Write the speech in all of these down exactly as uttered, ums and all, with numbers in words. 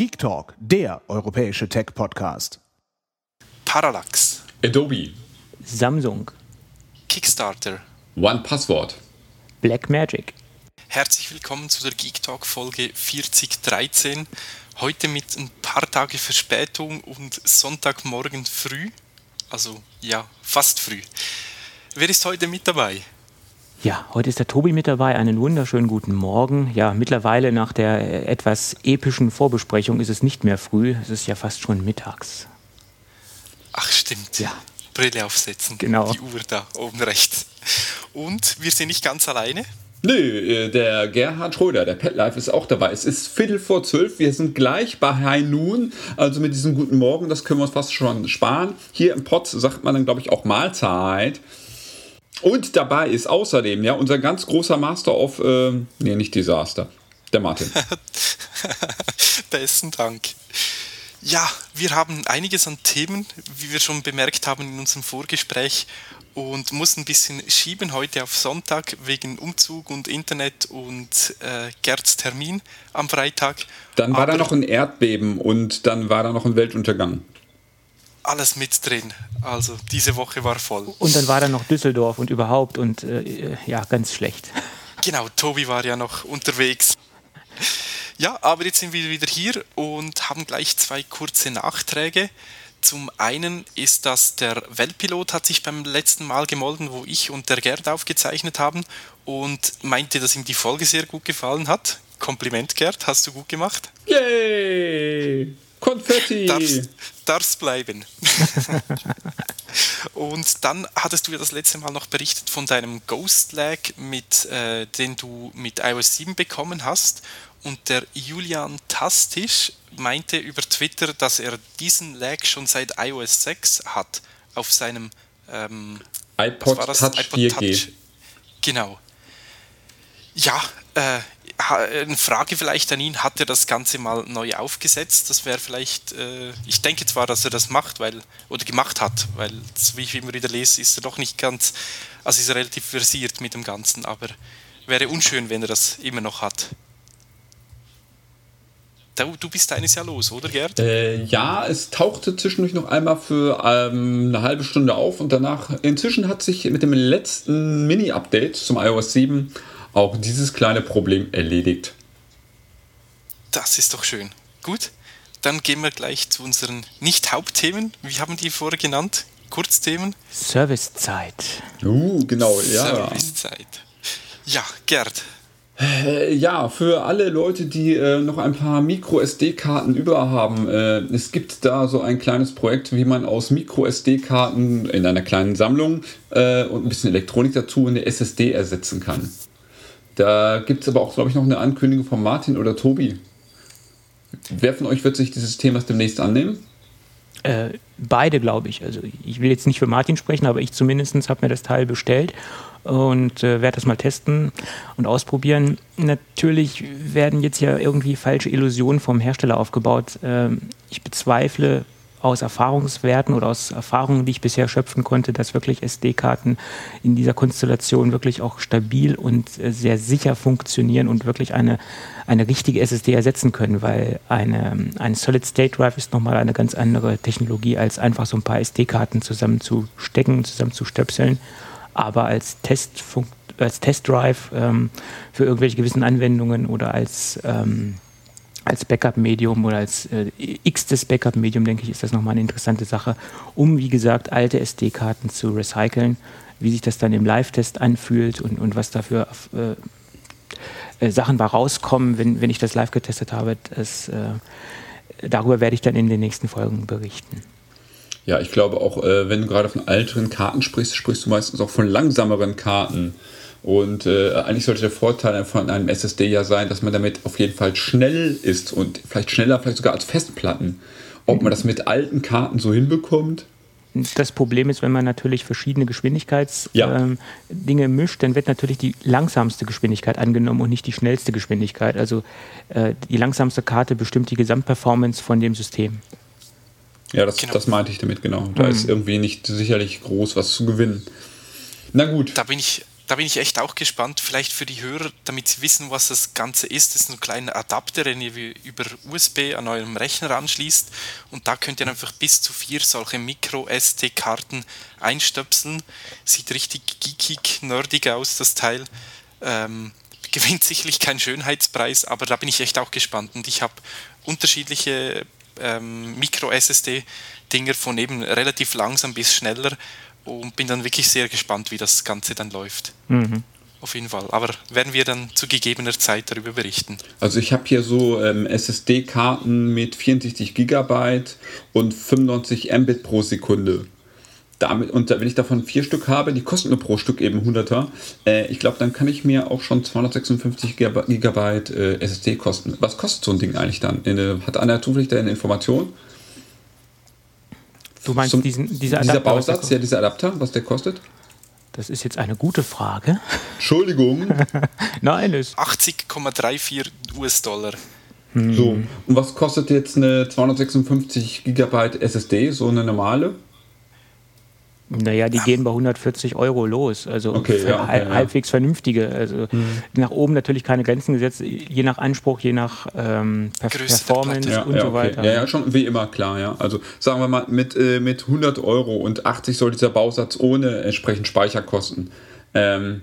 Geek Talk, der europäische Tech-Podcast. Parallax, Adobe, Samsung, Kickstarter, OnePassword, Blackmagic. Herzlich willkommen zu der Geek Talk Folge vierzig dreizehn. Heute mit ein paar Tage Verspätung und Sonntagmorgen früh. Also ja, fast früh. Wer ist heute mit dabei? Ja, heute ist der Tobi mit dabei. Einen wunderschönen guten Morgen. Ja, mittlerweile nach der etwas epischen Vorbesprechung ist es nicht mehr früh. Es ist ja fast schon mittags. Ach stimmt. Ja. Brille aufsetzen. Genau. Die Uhr da oben rechts. Und wir sind nicht ganz alleine. Nö, der Gerhard Schröder, der Petlife, ist auch dabei. Es ist Viertel vor zwölf, wir sind gleich bei High Noon, also mit diesem guten Morgen, das können wir uns fast schon sparen. Hier im Pod sagt man dann, glaube ich, auch Mahlzeit. Und dabei ist außerdem, ja, unser ganz großer Master of, äh, nee, nicht Desaster, der Martin. Besten Dank. Ja, wir haben einiges an Themen, wie wir schon bemerkt haben in unserem Vorgespräch, und mussten ein bisschen schieben heute auf Sonntag wegen Umzug und Internet und äh, Gerds Termin am Freitag. Dann war Aber da noch ein Erdbeben und dann war da noch ein Weltuntergang. alles mit drin, also diese Woche war voll. Und dann war da noch Düsseldorf und überhaupt und äh, ja, ganz schlecht. Genau, Tobi war ja noch unterwegs. Ja, aber jetzt sind wir wieder hier und haben gleich zwei kurze Nachträge. Zum einen ist das, der Weltpilot hat sich beim letzten Mal gemolden, wo ich und der Gerd aufgezeichnet haben, und meinte, dass ihm die Folge sehr gut gefallen hat. Kompliment, Gerd, hast du gut gemacht. Yay! Konfetti! Darfst, darfst bleiben. Und dann hattest du ja das letzte Mal noch berichtet von deinem Ghost Lag, mit, äh, den du mit i O S sieben bekommen hast. Und der Julian Tastisch meinte über Twitter, dass er diesen Lag schon seit i O S sechs hat auf seinem ähm, iPod was war das? Touch iPod vier G. Touch. Genau. Ja, äh, eine Frage vielleicht an ihn, hat er das Ganze mal neu aufgesetzt? Das wäre vielleicht, äh, ich denke zwar, dass er das macht, weil, oder gemacht hat, weil, wie ich immer wieder lese, ist er doch nicht ganz, also ist er relativ versiert mit dem Ganzen, aber wäre unschön, wenn er das immer noch hat. Du, du bist eines Jahr los, oder Gerd? Äh, ja, es tauchte zwischendurch noch einmal für ähm, eine halbe Stunde auf und danach, inzwischen hat sich mit dem letzten Mini-Update zum i O S sieben auch dieses kleine Problem erledigt. Das ist doch schön. Gut, dann gehen wir gleich zu unseren nicht-Hauptthemen. Wie haben die vorher genannt? Kurzthemen? Servicezeit. Uh, genau, ja. Servicezeit. Ja, Gerd. Äh, ja, für alle Leute, die äh, noch ein paar Micro-S D-Karten über haben, äh, es gibt da so ein kleines Projekt, wie man aus Micro-S D-Karten in einer kleinen Sammlung äh, und ein bisschen Elektronik dazu eine S S D ersetzen kann. Da gibt es aber auch, glaube ich, noch eine Ankündigung von Martin oder Tobi. Wer von euch wird sich dieses Themas demnächst annehmen? Äh, beide, glaube ich. Also ich will jetzt nicht für Martin sprechen, aber ich zumindest habe mir das Teil bestellt und äh, werde das mal testen und ausprobieren. Natürlich werden jetzt ja irgendwie falsche Illusionen vom Hersteller aufgebaut. Ähm, ich bezweifle aus Erfahrungswerten oder aus Erfahrungen, die ich bisher schöpfen konnte, dass wirklich S D-Karten in dieser Konstellation wirklich auch stabil und äh, sehr sicher funktionieren und wirklich eine, eine richtige S S D ersetzen können, weil eine, eine Solid-State-Drive ist nochmal eine ganz andere Technologie, als einfach so ein paar S D-Karten zusammenzustecken, zusammenzustöpseln. Aber als Testfunk als Testdrive ähm, für irgendwelche gewissen Anwendungen oder als ähm, als Backup-Medium oder als äh, x-tes Backup-Medium, denke ich, ist das nochmal eine interessante Sache, um, wie gesagt, alte S D-Karten zu recyceln, wie sich das dann im Live-Test anfühlt und, und was da für äh, äh, Sachen da rauskommen, wenn, wenn ich das live getestet habe. Das, äh, darüber werde ich dann in den nächsten Folgen berichten. Ja, ich glaube auch, äh, wenn du gerade von älteren Karten sprichst, sprichst du meistens auch von langsameren Karten. Und äh, eigentlich sollte der Vorteil von einem S S D ja sein, dass man damit auf jeden Fall schnell ist und vielleicht schneller, vielleicht sogar als Festplatten. Ob man das mit alten Karten so hinbekommt? Das Problem ist, wenn man natürlich verschiedene Geschwindigkeitsdinge ja. ähm, mischt, dann wird natürlich die langsamste Geschwindigkeit angenommen und nicht die schnellste Geschwindigkeit. Also äh, die langsamste Karte bestimmt die Gesamtperformance von dem System. Ja, das, Genau. das meinte ich damit, genau. Da mhm. ist irgendwie nicht sicherlich groß was zu gewinnen. Na gut. Da bin ich Da bin ich echt auch gespannt, vielleicht für die Hörer, damit sie wissen, was das Ganze ist. Das ist ein kleiner Adapter, den ihr über U S B an eurem Rechner anschließt und da könnt ihr einfach bis zu vier solche Micro-S D-Karten einstöpseln. Sieht richtig geekig, nerdig aus, das Teil. Ähm, gewinnt sicherlich keinen Schönheitspreis, aber da bin ich echt auch gespannt und ich habe unterschiedliche ähm, Micro-S S D-Dinger von eben relativ langsam bis schneller und bin dann wirklich sehr gespannt, wie das Ganze dann läuft. Mhm. Auf jeden Fall. Aber werden wir dann zu gegebener Zeit darüber berichten. Also ich habe hier so ähm, S S D-Karten mit vierundsechzig Gigabyte und fünfundneunzig Mbit pro Sekunde. Damit, und wenn ich davon vier Stück habe, die kosten nur pro Stück eben hunderter, äh, ich glaube, dann kann ich mir auch schon zweihundertsechsundfünfzig Gigabyte äh, S S D kosten. Was kostet so ein Ding eigentlich dann? Eine, hat einer zufällig da eine Information? Du meinst Zum, diesen, diese dieser Adapter, Bausatz, ja, dieser Adapter, was der kostet? Das ist jetzt eine gute Frage. Entschuldigung. Nein, ist achtzig Komma vierunddreißig US-Dollar. Hm. So, und was kostet jetzt eine zweihundertsechsundfünfzig Gigabyte S S D, so eine normale? Naja, die gehen bei hundertvierzig Euro los, also okay, ja, okay, halbwegs ja. vernünftige. Also mhm. nach oben natürlich keine Grenzen gesetzt, je nach Anspruch, je nach ähm, Performance ja, und ja, so okay. weiter. Ja, ja, schon wie immer, klar, ja. Also sagen wir mal, mit, äh, mit hundert Euro und achtzig soll dieser Bausatz ohne entsprechend Speicher kosten. Ähm,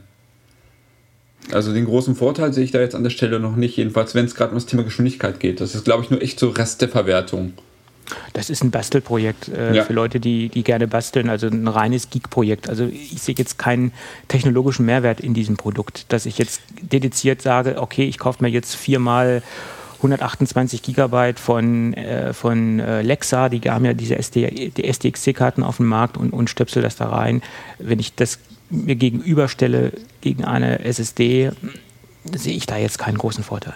also den großen Vorteil sehe ich da jetzt an der Stelle noch nicht, jedenfalls wenn es gerade um das Thema Geschwindigkeit geht. Das ist, glaube ich, nur echt so Rest der Verwertung. Das ist ein Bastelprojekt äh, ja. für Leute, die, die gerne basteln, also ein reines Geek-Projekt. Also ich sehe jetzt keinen technologischen Mehrwert in diesem Produkt, dass ich jetzt dediziert sage, okay, ich kaufe mir jetzt viermal hundertachtundzwanzig Gigabyte von, äh, von äh, Lexa, die haben ja diese S D, die S D X C-Karten auf dem Markt und, und stöpsel das da rein. Wenn ich das mir gegenüberstelle gegen eine S S D, sehe ich da jetzt keinen großen Vorteil.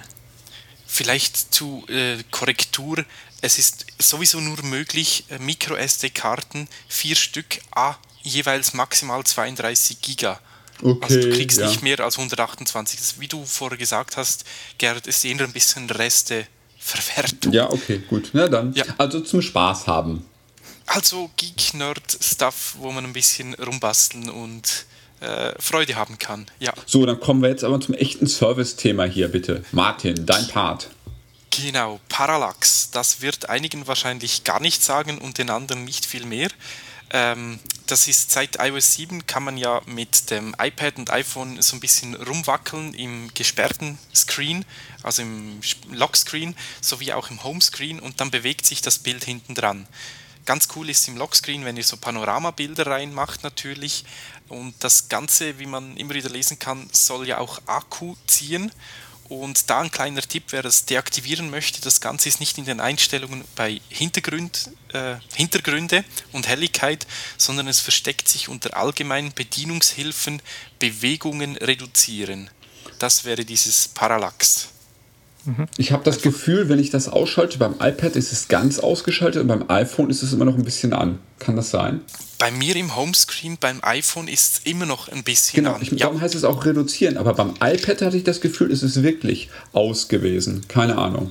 Vielleicht zu äh, Korrektur. Es ist sowieso nur möglich, Micro-S D-Karten, vier Stück, a jeweils maximal zweiunddreißig Giga. Okay, also du kriegst ja. nicht mehr als hundertachtundzwanzig. Das, wie du vorher gesagt hast, Gerd, ist eher ein bisschen Resteverwertung. Ja, okay, gut. Na dann. Ja. Also zum Spaß haben. Also Geek-Nerd-Stuff, wo man ein bisschen rumbasteln und äh, Freude haben kann. Ja. So, dann kommen wir jetzt aber zum echten Service-Thema hier, bitte. Martin, dein Part. Genau, Parallax, das wird einigen wahrscheinlich gar nichts sagen und den anderen nicht viel mehr. Ähm, das ist seit i O S sieben kann man ja mit dem iPad und iPhone so ein bisschen rumwackeln im gesperrten Screen, also im Lockscreen, sowie auch im Homescreen und dann bewegt sich das Bild hinten dran. Ganz cool ist im Lockscreen, wenn ihr so Panoramabilder reinmacht natürlich und das Ganze, wie man immer wieder lesen kann, soll ja auch Akku ziehen. Und da ein kleiner Tipp, wer das deaktivieren möchte, das Ganze ist nicht in den Einstellungen bei Hintergrund, äh, Hintergründe und Helligkeit, sondern es versteckt sich unter allgemeinen Bedienungshilfen, Bewegungen reduzieren. Das wäre dieses Parallax. Ich habe das Gefühl, wenn ich das ausschalte, beim iPad ist es ganz ausgeschaltet und beim iPhone ist es immer noch ein bisschen an. Kann das sein? Bei mir im Homescreen, beim iPhone ist es immer noch ein bisschen genau, an. Ich, ja. Darum heißt es auch reduzieren, aber beim iPad hatte ich das Gefühl, es ist wirklich aus gewesen. Keine Ahnung.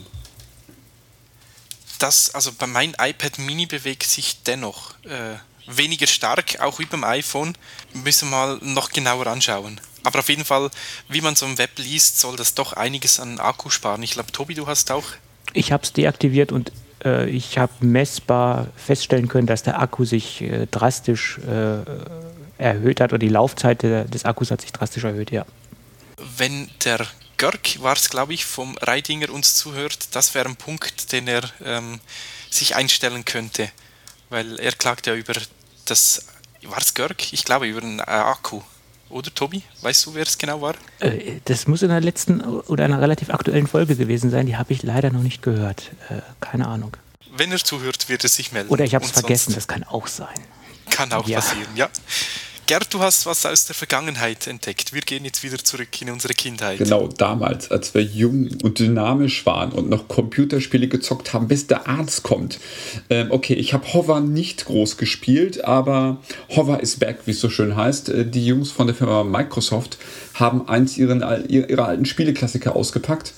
Das, also bei meinem iPad Mini bewegt sich dennoch äh, weniger stark, auch wie beim iPhone. Müssen wir mal noch genauer anschauen. Aber auf jeden Fall, wie man so im Web liest, soll das doch einiges an Akku sparen. Ich glaube, Tobi, du hast auch... Ich habe es deaktiviert und äh, ich habe messbar feststellen können, dass der Akku sich äh, drastisch äh, erhöht hat oder die Laufzeit der, des Akkus hat sich drastisch erhöht, ja. Wenn der Görg, war es glaube ich, vom Reidinger uns zuhört, das wäre ein Punkt, den er ähm, sich einstellen könnte. Weil er klagt ja über das... War es Görg? Ich glaube, über den äh, Akku. Oder Tobi? Weißt du, wer es genau war? Äh, das muss in der letzten oder einer relativ aktuellen Folge gewesen sein. Die habe ich leider noch nicht gehört. Äh, keine Ahnung. Wenn er zuhört, wird er sich melden. Oder ich habe es vergessen, das kann auch sein. Kann auch ja. passieren, ja. Gerd, du hast was aus der Vergangenheit entdeckt. Wir gehen jetzt wieder zurück in unsere Kindheit. Genau, damals, als wir jung und dynamisch waren und noch Computerspiele gezockt haben, bis der Arzt kommt. Ähm, okay, ich habe Hover nicht groß gespielt, aber Hover is back, wie es so schön heißt. Die Jungs von der Firma Microsoft haben eins ihren, ihrer alten Spieleklassiker ausgepackt.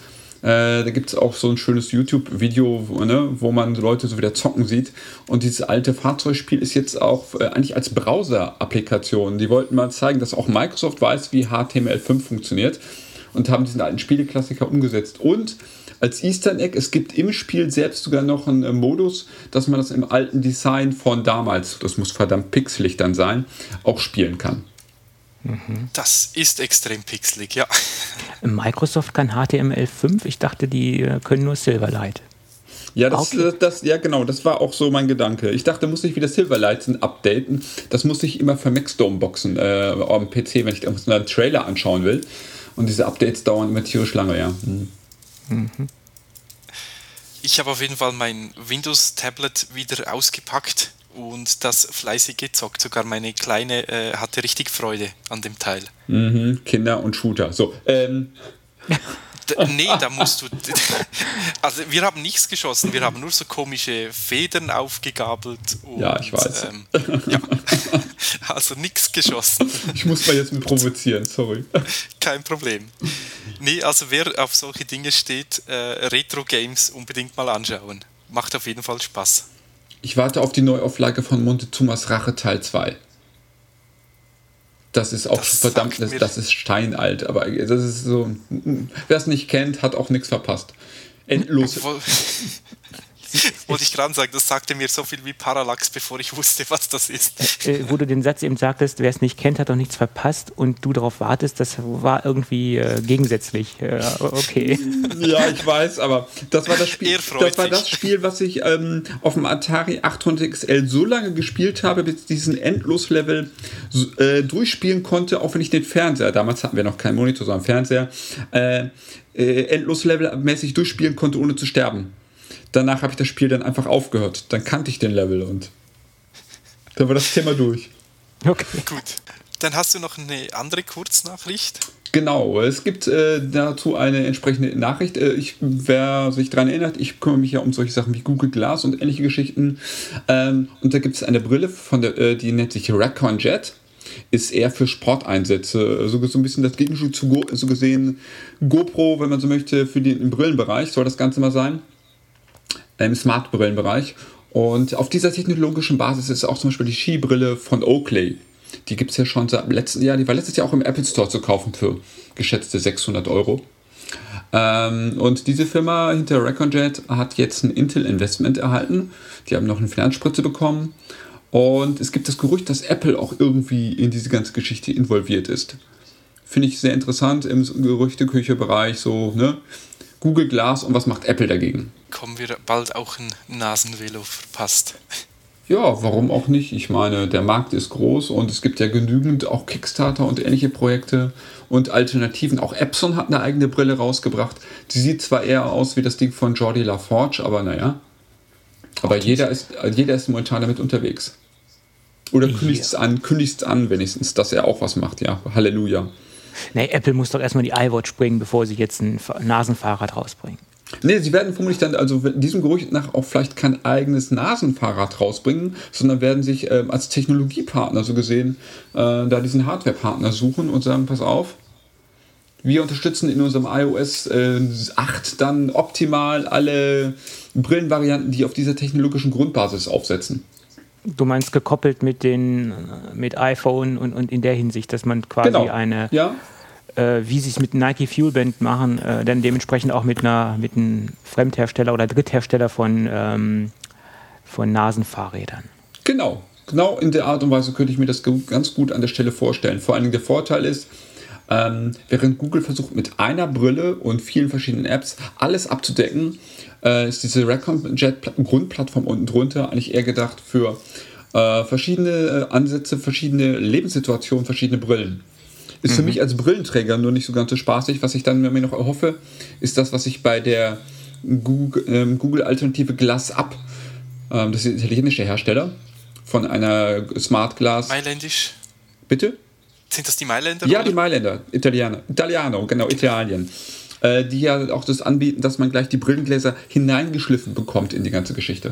Äh, da gibt es auch so ein schönes YouTube-Video, wo, ne, wo man Leute so wieder zocken sieht. Und dieses alte Fahrzeugspiel ist jetzt auch äh, eigentlich als Browser-Applikation. Die wollten mal zeigen, dass auch Microsoft weiß, wie H T M L fünf funktioniert und haben diesen alten Spieleklassiker umgesetzt. Und als Easter Egg, es gibt im Spiel selbst sogar noch einen äh, Modus, dass man das im alten Design von damals, das muss verdammt pixelig dann sein, auch spielen kann. Das ist extrem pixelig, ja. Microsoft kann H T M L fünf, ich dachte, die äh, können nur Silverlight. Ja, das, Okay. das, das, ja, genau, das war auch so mein Gedanke. Ich dachte, muss ich wieder Silverlight updaten. Das muss ich immer für Maxdome-Boxen äh, am P C, wenn ich einen Trailer anschauen will. Und diese Updates dauern immer tierisch lange, ja. Hm. Mhm. Ich habe auf jeden Fall mein Windows-Tablet wieder ausgepackt und das fleißig gezockt. Sogar meine Kleine äh, hatte richtig Freude an dem Teil. Mhm, Kinder und Shooter. So, ähm. D- nee, da musst du... Also wir haben nichts geschossen, wir haben nur so komische Federn aufgegabelt. Und, Ja, ich weiß. Ähm, ja. Also nichts geschossen. Ich muss mal jetzt mit provozieren, sorry. Kein Problem. Nee, also wer auf solche Dinge steht, äh, Retro-Games unbedingt mal anschauen. Macht auf jeden Fall Spaß. Ich warte auf die Neuauflage von Montezumas Rache Teil zwei. Das ist auch Das verdammt, sagt das, mir- das ist steinalt, aber das ist so, wer es nicht kennt, hat auch nichts verpasst. Endlos. Obwohl- Wollte ich gerade sagen, das sagte mir so viel wie Parallax, bevor ich wusste, was das ist. Äh, wo du den Satz eben sagtest, wer es nicht kennt, hat auch nichts verpasst und du darauf wartest, das war irgendwie äh, gegensätzlich. Äh, okay. Ja, ich weiß, aber das war das Spiel, Er freut das war das sich. Spiel, was ich ähm, auf dem Atari achthundert X L so lange gespielt habe, bis ich diesen Endloslevel so, äh, durchspielen konnte, auch wenn ich den Fernseher, damals hatten wir noch keinen Monitor, sondern Fernseher, äh, äh, Endloslevel-mäßig durchspielen konnte, ohne zu sterben. Danach habe ich das Spiel dann einfach aufgehört. Dann kannte ich den Level und dann war das Thema durch. Okay. Gut. Dann hast du noch eine andere Kurznachricht. Genau, es gibt äh, dazu eine entsprechende Nachricht. Äh, ich, wer sich daran erinnert, ich kümmere mich ja um solche Sachen wie Google Glass und ähnliche Geschichten. Ähm, und da gibt es eine Brille, von der, äh, die nennt sich Recon Jet. Ist eher für Sporteinsätze. So, so ein bisschen das Gegenstück zu Go, so gesehen GoPro, wenn man so möchte, für den im Brillenbereich soll das Ganze mal sein. Im Smart-Brillenbereich. Und auf dieser technologischen Basis ist auch zum Beispiel die Skibrille von Oakley. Die gibt es ja schon seit letzten Jahr. Die war letztes Jahr auch im Apple Store zu kaufen für geschätzte sechshundert Euro. Ähm, und diese Firma hinter ReconJet hat jetzt ein Intel-Investment erhalten. Die haben noch eine Finanzspritze bekommen. Und es gibt das Gerücht, dass Apple auch irgendwie in diese ganze Geschichte involviert ist. Finde ich sehr interessant im Gerüchteküche-Bereich. So, ne? Google Glass und was macht Apple dagegen? Kommen wir bald auch ein Nasenvelo verpasst. Ja, warum auch nicht? Ich meine, der Markt ist groß und es gibt ja genügend auch Kickstarter und ähnliche Projekte und Alternativen. Auch Epson hat eine eigene Brille rausgebracht. Die sieht zwar eher aus wie das Ding von Jordi LaForge, aber naja. Aber jeder ist, jeder ist momentan damit unterwegs. Oder kündigt es an, kündigt es an wenigstens, dass er auch was macht. Ja, Halleluja. Nee, Apple muss doch erstmal die iWatch bringen, bevor sie jetzt ein Fa- Nasenfahrrad rausbringen. Nee, sie werden vermutlich dann, also diesem Gerücht nach, auch vielleicht kein eigenes Nasenfahrrad rausbringen, sondern werden sich ähm, als Technologiepartner so gesehen äh, da diesen Hardwarepartner suchen und sagen, pass auf, wir unterstützen in unserem iOS äh, acht dann optimal alle Brillenvarianten, die auf dieser technologischen Grundbasis aufsetzen. Du meinst gekoppelt mit den äh, mit iPhone und, und in der Hinsicht, dass man quasi Genau. eine, Ja, äh, wie sie es mit Nike Fuelband machen, äh, dann dementsprechend auch mit einer mit einem Fremdhersteller oder Dritthersteller von, ähm, von Nasenfahrrädern. genau. Genau in der Art und Weise könnte ich mir das ge- ganz gut an der Stelle vorstellen. Vor allen Dingen der Vorteil ist, ähm, während Google versucht mit einer Brille und vielen verschiedenen Apps alles abzudecken, äh, ist diese ReconJet-Grundplattform unten drunter eigentlich eher gedacht für äh, verschiedene äh, Ansätze, verschiedene Lebenssituationen, verschiedene Brillen. Ist für mich als Brillenträger nur nicht so ganz so spaßig. Was ich dann mir noch erhoffe, ist das, was ich bei der Google, ähm, Google-Alternative Glass Up, ähm, das ist der italienische Hersteller, von einer Smart Glass. Mailändisch. Bitte? Sind das die Mailänder? Ja, oder? die Mailänder, Italiener, Italiano, genau, Italien. Äh, die ja auch das anbieten, dass man gleich die Brillengläser hineingeschliffen bekommt in die ganze Geschichte.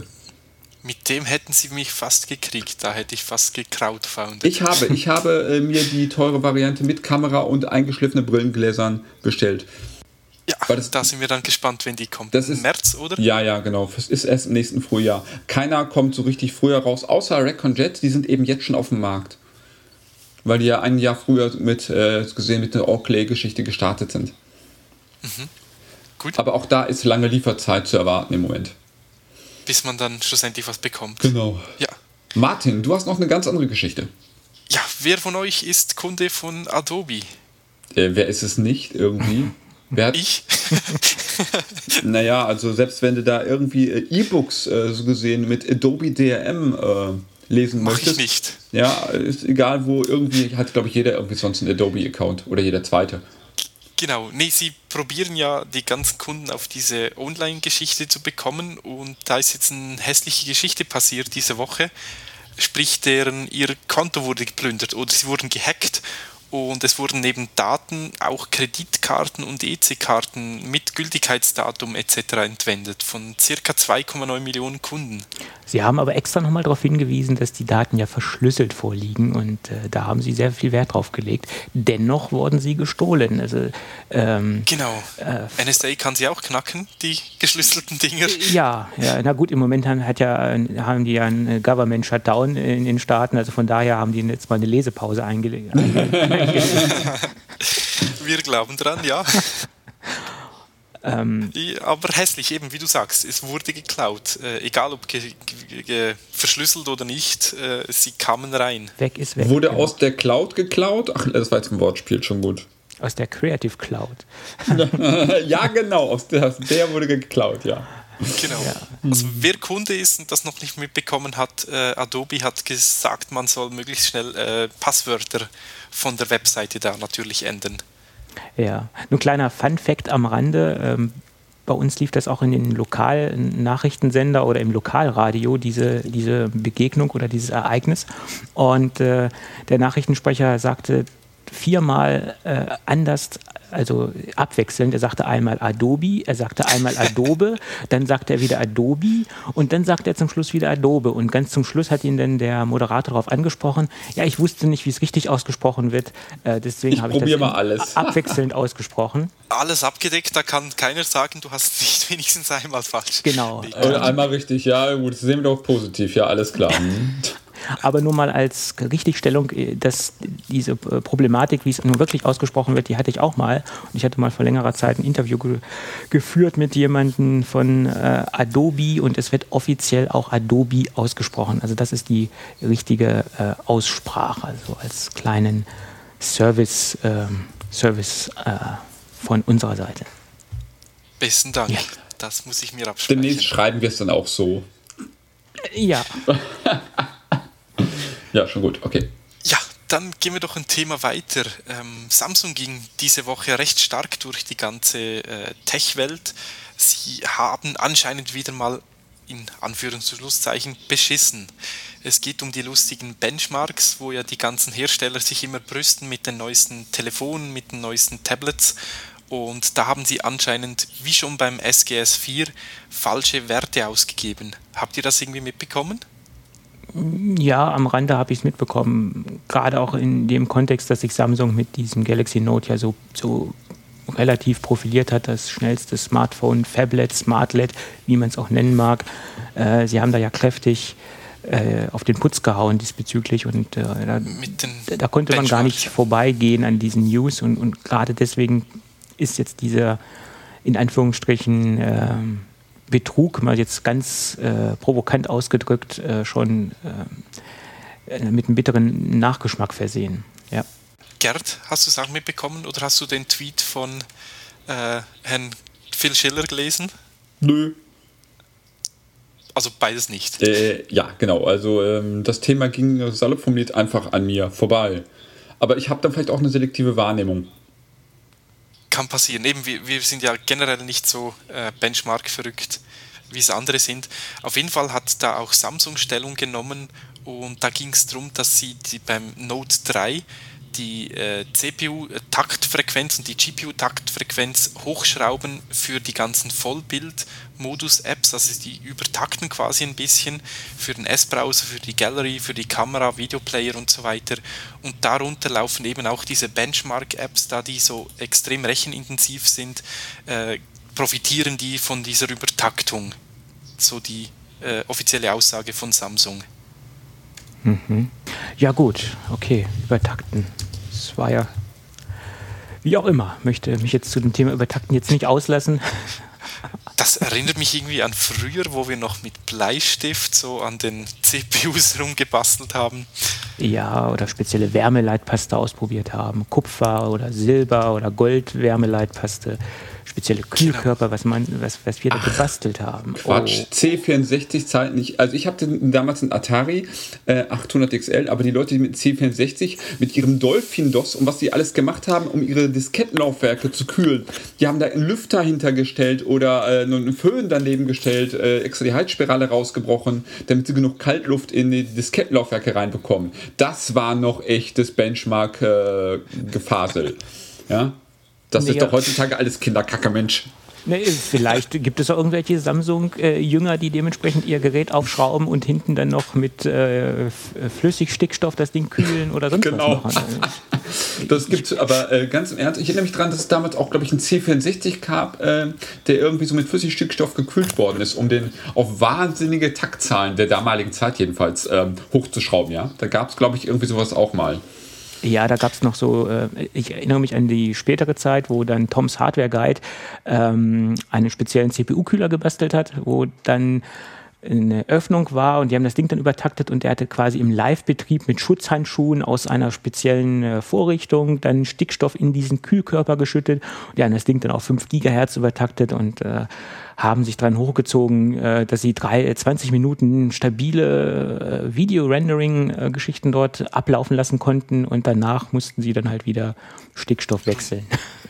Mit dem hätten sie mich fast gekriegt. Da hätte ich fast gecrowdfoundet. Ich habe, ich habe äh, mir die teure Variante mit Kamera und eingeschliffene Brillengläsern bestellt. Ja, Das, da sind wir dann gespannt, wenn die kommt. Das ist, Im März, oder? Ja, ja, genau. Es ist erst im nächsten Frühjahr. Keiner kommt so richtig früher raus, außer Recon-Jet, die sind eben jetzt schon auf dem Markt. Weil die ja ein Jahr früher mit, äh, gesehen mit der Oakley-Geschichte gestartet sind. Mhm. Gut. Aber auch da ist lange Lieferzeit zu erwarten im Moment. Bis man dann schlussendlich was bekommt. Genau. Ja. Martin, du hast noch eine ganz andere Geschichte. Ja, wer von euch ist Kunde von Adobe? Äh, wer ist es nicht irgendwie? Wer hat, ich? Naja, also selbst wenn du da irgendwie äh, E-Books äh, so gesehen mit Adobe D R M äh, lesen Mach möchtest. ich nicht. Ja, ist egal wo, irgendwie hat, glaube ich, jeder irgendwie sonst einen Adobe-Account oder jeder zweite. Genau, nee, sie probieren ja die ganzen Kunden auf diese Online-Geschichte zu bekommen und da ist jetzt eine hässliche Geschichte passiert diese Woche, sprich deren, ihr Konto wurde geplündert oder sie wurden gehackt und es wurden neben Daten auch Kreditkarten und E C-Karten mit Gültigkeitsdatum et cetera entwendet von ca. zwei Komma neun Millionen Kunden. Sie haben aber extra nochmal darauf hingewiesen, dass die Daten ja verschlüsselt vorliegen und äh, da haben Sie sehr viel Wert drauf gelegt. Dennoch wurden sie gestohlen. Also, ähm, genau. Äh, N S A kann sie auch knacken, die geschlüsselten Dinger. Ja, ja, na gut, im Moment haben, hat ja, haben die ja einen Government Shutdown in den Staaten, also von daher haben die jetzt mal eine Lesepause eingelegt. Wir glauben dran, ja. ähm, Aber hässlich, eben wie du sagst, es wurde geklaut. Äh, egal ob ge- ge- ge- verschlüsselt oder nicht, äh, sie kamen rein. Weg ist weg. Wurde ja. aus der Cloud geklaut? Ach, das war jetzt ein Wortspiel, schon gut. Aus der Creative Cloud. Ja, genau, aus der, aus der wurde geklaut, ja. Genau. Ja. Also wer Kunde ist und das noch nicht mitbekommen hat, äh, Adobe hat gesagt, man soll möglichst schnell äh, Passwörter von der Webseite da natürlich ändern. Ja, nur kleiner Fun-Fact am Rande. Ähm, bei uns lief das auch in den lokalen Nachrichtensender oder im Lokalradio, diese, diese Begegnung oder dieses Ereignis. Und äh, der Nachrichtensprecher sagte viermal äh, anders, also abwechselnd. Er sagte einmal Adobe, er sagte einmal Adobe, dann sagte er wieder Adobe und dann sagte er zum Schluss wieder Adobe. Und ganz zum Schluss hat ihn dann der Moderator darauf angesprochen. Ja, ich wusste nicht, wie es richtig ausgesprochen wird, äh, deswegen habe ich das mal alles. abwechselnd ausgesprochen. Alles abgedeckt, da kann keiner sagen, du hast nicht wenigstens einmal falsch. Genau. Oder einmal richtig, ja, gut, das sehen wir doch positiv, ja, alles klar. Aber nur mal als Richtigstellung, dass diese Problematik, wie es nun wirklich ausgesprochen wird, die hatte ich auch mal. Und ich hatte mal vor längerer Zeit ein Interview ge- geführt mit jemandem von äh, Adobe und es wird offiziell auch Adobe ausgesprochen. Also das ist die richtige äh, Aussprache, also als kleinen Service, äh, Service äh, von unserer Seite. Besten Dank. Ja. Das muss ich mir abspeichern. Demnächst schreiben wir es dann auch so. Ja. Ja, schon gut, okay. Ja, dann gehen wir doch ein Thema weiter. Ähm, Samsung ging diese Woche recht stark durch die ganze äh, Tech-Welt. Sie haben anscheinend wieder mal in Anführungs- und Schlusszeichen beschissen. Es geht um die lustigen Benchmarks, wo ja die ganzen Hersteller sich immer brüsten mit den neuesten Telefonen, mit den neuesten Tablets. Und da haben sie anscheinend, wie schon beim S G S vier, falsche Werte ausgegeben. Habt ihr das irgendwie mitbekommen? Ja, am Rande habe ich es mitbekommen. Gerade auch in dem Kontext, dass sich Samsung mit diesem Galaxy Note ja so, so relativ profiliert hat, das schnellste Smartphone, Phablet, Smartlet, wie man es auch nennen mag. Äh, sie haben da ja kräftig äh, auf den Putz gehauen diesbezüglich und äh, da, da konnte man gar nicht vorbeigehen an diesen News und, und gerade deswegen ist jetzt dieser in Anführungsstrichen äh, Betrug, mal jetzt ganz äh, provokant ausgedrückt, äh, schon äh, mit einem bitteren Nachgeschmack versehen. Ja. Gerd, hast du es auch mitbekommen oder hast du den Tweet von äh, Herrn Phil Schiller gelesen? Nö. Also beides nicht. Äh, ja, genau. Also ähm, das Thema ging salopp formuliert einfach an mir vorbei. Aber ich habe dann vielleicht auch eine selektive Wahrnehmung. Kann passieren. Eben, wir, wir sind ja generell nicht so äh, Benchmark verrückt, wie es andere sind. Auf jeden Fall hat da auch Samsung Stellung genommen und da ging es darum, dass sie die, beim Note drei die äh, C P U-Taktfrequenz und die G P U-Taktfrequenz hochschrauben für die ganzen Vollbild-Modus-Apps, also die übertakten quasi ein bisschen für den S-Browser, für die Gallery, für die Kamera, Videoplayer und so weiter. Und darunter laufen eben auch diese Benchmark-Apps, da die so extrem rechenintensiv sind, äh, profitieren die von dieser Übertaktung. So die äh, offizielle Aussage von Samsung. Mhm. Ja gut, okay, übertakten. Das war ja, wie auch immer, möchte mich jetzt zu dem Thema Übertakten jetzt nicht auslassen. Das erinnert mich irgendwie an früher, wo wir noch mit Bleistift so an den C P Us rumgebastelt haben. Ja, oder spezielle Wärmeleitpaste ausprobiert haben. Kupfer oder Silber oder Gold-Wärmeleitpaste. Spezielle Kühlkörper, was, man, was, was wir da gebastelt haben. Quatsch, oh. C vierundsechzig zahlt nicht. Also ich hatte damals einen Atari äh, achthundert X L, aber die Leute, die mit C vierundsechzig, mit ihrem Dolphin-DOS und was sie alles gemacht haben, um ihre Diskettenlaufwerke zu kühlen, die haben da einen Lüfter hintergestellt oder äh, einen Föhn daneben gestellt, äh, extra die Heizspirale rausgebrochen, damit sie genug Kaltluft in die Diskettenlaufwerke reinbekommen. Das war noch echtes Benchmark-Gefasel. Äh, ja? Das nee, ist doch heutzutage alles Kinderkacke, Mensch. Nee, vielleicht gibt es auch irgendwelche Samsung-Jünger, äh, die dementsprechend ihr Gerät aufschrauben und hinten dann noch mit äh, Flüssigstickstoff das Ding kühlen oder sonst genau. was machen. Das gibt es, aber äh, ganz im Ernst, ich erinnere mich daran, dass es damals auch, glaube ich, einen C vierundsechzig gab, äh, der irgendwie so mit Flüssigstickstoff gekühlt worden ist, um den auf wahnsinnige Taktzahlen der damaligen Zeit jedenfalls ähm, hochzuschrauben. Ja? Da gab es, glaube ich, irgendwie sowas auch mal. Ja, da gab es noch so, äh, ich erinnere mich an die spätere Zeit, wo dann Toms Hardware Guide ähm, einen speziellen C P U-Kühler gebastelt hat, wo dann eine Öffnung war und die haben das Ding dann übertaktet und der hatte quasi im Live-Betrieb mit Schutzhandschuhen aus einer speziellen äh, Vorrichtung dann Stickstoff in diesen Kühlkörper geschüttet und die haben das Ding dann auf fünf Gigahertz übertaktet und äh, haben sich dran hochgezogen, äh, dass sie drei, zwanzig Minuten stabile äh, Video-Rendering-Geschichten dort ablaufen lassen konnten und danach mussten sie dann halt wieder Stickstoff wechseln.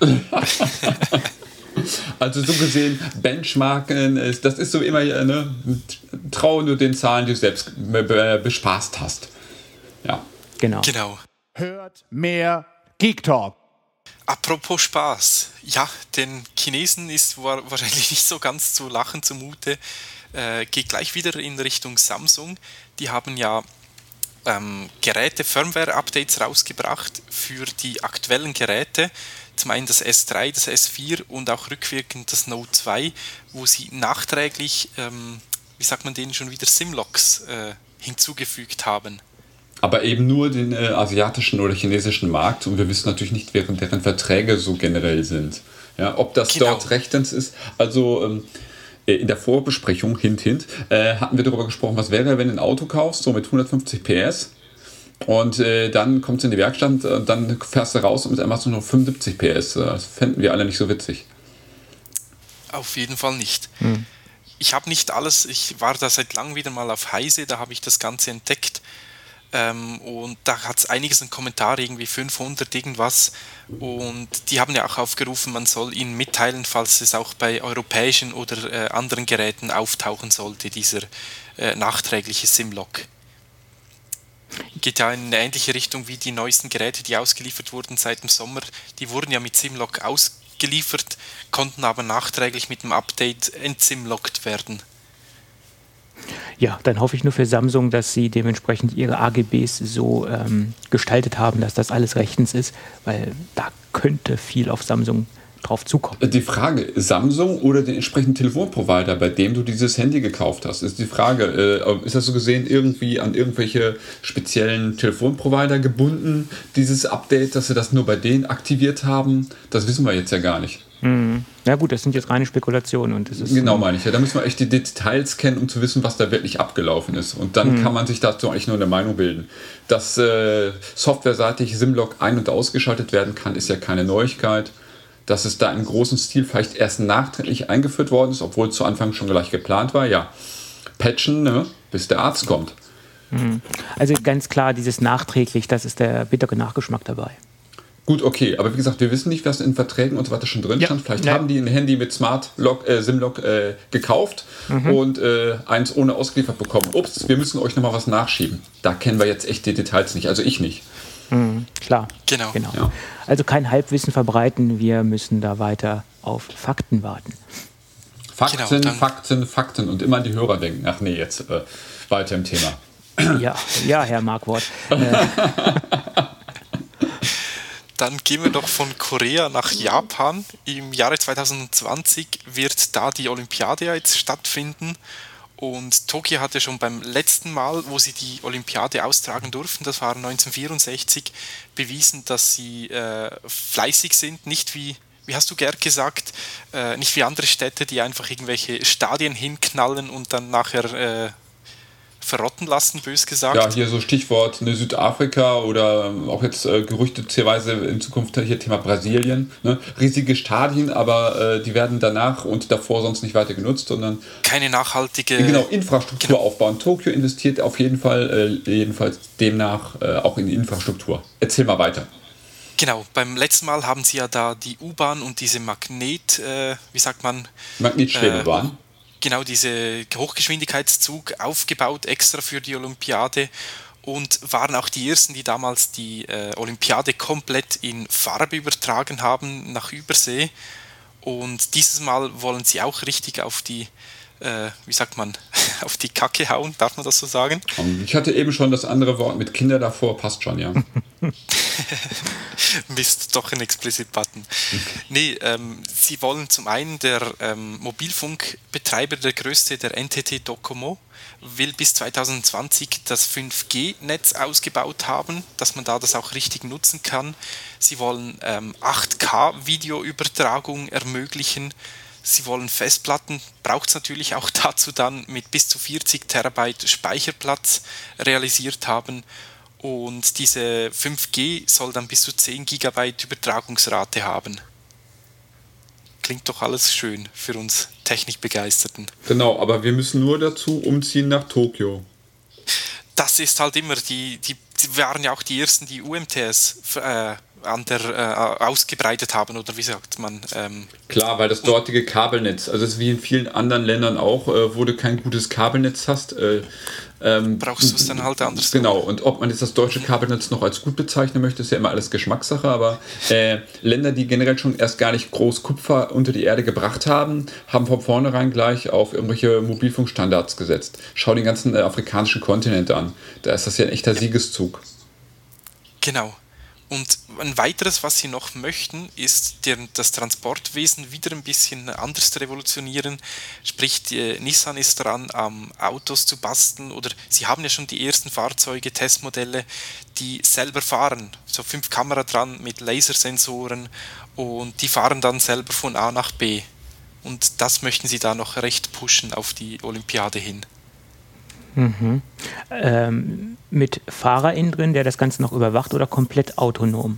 Also so gesehen, Benchmarken, das ist so immer, ne, traue nur den Zahlen, die du selbst bespaßt hast. Ja. Genau. Genau. Hört mehr Geek Talk. Apropos Spaß. Ja, den Chinesen ist wahrscheinlich nicht so ganz zu lachen zumute. Äh, geht gleich wieder in Richtung Samsung. Die haben ja ähm, Geräte, Firmware-Updates rausgebracht für die aktuellen Geräte. Zum einen das S drei, das S vier und auch rückwirkend das Note zwei, wo sie nachträglich, ähm, wie sagt man denen schon wieder, Simlocks äh, hinzugefügt haben. Aber eben nur den äh, asiatischen oder chinesischen Markt und wir wissen natürlich nicht, während deren Verträge so generell sind. Ja, ob das genau. dort rechtens ist. Also ähm, in der Vorbesprechung, hint, hint, äh, hatten wir darüber gesprochen, was wäre, wenn du ein Auto kaufst, so mit hundertfünfzig P S und äh, dann kommt es in die Werkstatt und dann fährst du raus und mit einmal hast du nur fünfundsiebzig P S. Das fänden wir alle nicht so witzig. Auf jeden Fall nicht. Hm. Ich habe nicht alles, ich war da seit langem wieder mal auf Heise, da habe ich das Ganze entdeckt. Ähm, und da hat es einiges an Kommentare, irgendwie fünfhundert irgendwas, und die haben ja auch aufgerufen, man soll ihnen mitteilen, falls es auch bei europäischen oder äh, anderen Geräten auftauchen sollte, dieser äh, nachträgliche Simlock. Geht ja in eine ähnliche Richtung wie die neuesten Geräte, die ausgeliefert wurden seit dem Sommer, die wurden ja mit Simlock ausgeliefert, konnten aber nachträglich mit dem Update entsimlockt werden. Ja, dann hoffe ich nur für Samsung, dass sie dementsprechend ihre A G Bs so ähm, gestaltet haben, dass das alles rechtens ist, weil da könnte viel auf Samsung drauf zukommen. Die Frage, Samsung oder den entsprechenden Telefonprovider, bei dem du dieses Handy gekauft hast, ist die Frage, äh, ist das so gesehen irgendwie an irgendwelche speziellen Telefonprovider gebunden, dieses Update, dass sie das nur bei denen aktiviert haben? Das wissen wir jetzt ja gar nicht. Mhm. Ja gut, das sind jetzt reine Spekulationen. Und das ist genau, meine ich ja. Da müssen wir echt die Details kennen, um zu wissen, was da wirklich abgelaufen ist. Und dann mhm. kann man sich dazu eigentlich nur eine Meinung bilden. Dass äh, softwareseitig Simlock ein- und ausgeschaltet werden kann, ist ja keine Neuigkeit. Dass es da im großen Stil vielleicht erst nachträglich eingeführt worden ist, obwohl es zu Anfang schon gleich geplant war, ja. Patchen, ne, bis der Arzt kommt. Mhm. Also ganz klar, dieses nachträglich, das ist der bittere Nachgeschmack dabei. Gut, okay, aber wie gesagt, wir wissen nicht, was in Verträgen und so weiter schon drin ja. stand. Vielleicht ja. haben die ein Handy mit Smart Lock, äh, Simlock äh, gekauft mhm. und äh, eins ohne ausgeliefert bekommen. Ups, wir müssen euch nochmal was nachschieben. Da kennen wir jetzt echt die Details nicht, also ich nicht. Mhm, klar. Genau. genau. Ja. Also kein Halbwissen verbreiten, wir müssen da weiter auf Fakten warten. Fakten, Genau, dann- Fakten, Fakten und immer an die Hörer denken. Ach nee, jetzt äh, weiter im Thema. Ja, ja, Herr Markwort. Dann gehen wir doch von Korea nach Japan. Im Jahre zwanzig zwanzig wird da die Olympiade jetzt stattfinden. Und Tokio hatte schon beim letzten Mal, wo sie die Olympiade austragen durften, das war neunzehnhundertvierundsechzig, bewiesen, dass sie äh, fleißig sind. Nicht wie, wie hast du Gerd gesagt, äh, nicht wie andere Städte, die einfach irgendwelche Stadien hinknallen und dann nachher äh, verrotten lassen, bös gesagt. Ja, hier so Stichwort ne, Südafrika oder auch jetzt äh, gerüchteterweise in Zukunft hier Thema Brasilien. Ne? Riesige Stadien, aber äh, die werden danach und davor sonst nicht weiter genutzt, sondern Keine nachhaltige... genau Infrastruktur genau. aufbauen. Tokio investiert auf jeden Fall, äh, jedenfalls demnach äh, auch in die Infrastruktur. Erzähl mal weiter. Genau, beim letzten Mal haben sie ja da die U-Bahn und diese Magnet, äh, wie sagt man? Magnetschwebebahn. Äh, genau, diese Hochgeschwindigkeitszug aufgebaut extra für die Olympiade und waren auch die ersten, die damals die äh, Olympiade komplett in Farbe übertragen haben nach Übersee. Und dieses Mal wollen sie auch richtig auf die, äh, wie sagt man, auf die Kacke hauen, darf man das so sagen? Ich hatte eben schon das andere Wort mit Kinder davor, passt schon, ja. Mist, doch ein Explicit-Button. Nee, ähm, sie wollen zum einen, der ähm, Mobilfunkbetreiber, der größte, der N T T Docomo, will bis zwanzig zwanzig das fünf G Netz ausgebaut haben, dass man da das auch richtig nutzen kann. Sie wollen ähm, acht K Videoübertragung ermöglichen. Sie wollen Festplatten, braucht es natürlich auch dazu dann, mit bis zu vierzig Terabyte Speicherplatz realisiert haben. Und diese fünf G soll dann bis zu zehn Gigabyte Übertragungsrate haben. Klingt doch alles schön für uns Technikbegeisterten. Genau, aber wir müssen nur dazu umziehen nach Tokio. Das ist halt immer, die, die, die waren ja auch die ersten, die U M T S äh, an der, äh, ausgebreitet haben, oder wie sagt man? Ähm, Klar, weil das dortige Kabelnetz, also es ist wie in vielen anderen Ländern auch, äh, wo du kein gutes Kabelnetz hast, äh, ähm, brauchst du es dann halt anders. Genau, und ob man jetzt das deutsche Kabelnetz noch als gut bezeichnen möchte, ist ja immer alles Geschmackssache, aber äh, Länder, die generell schon erst gar nicht groß Kupfer unter die Erde gebracht haben, haben von vornherein gleich auf irgendwelche Mobilfunkstandards gesetzt. Schau den ganzen äh, afrikanischen Kontinent an, da ist das ja ein echter Siegeszug. Genau. Und ein weiteres, was sie noch möchten, ist der, das Transportwesen wieder ein bisschen anders revolutionieren. Sprich, die, Nissan ist dran, am Autos zu basteln, oder sie haben ja schon die ersten Fahrzeuge, Testmodelle, die selber fahren. So fünf Kamera dran mit Lasersensoren und die fahren dann selber von A nach B. Und das möchten sie da noch recht pushen auf die Olympiade hin. Mhm. Ähm, mit Fahrer innen drin, der das Ganze noch überwacht, oder komplett autonom?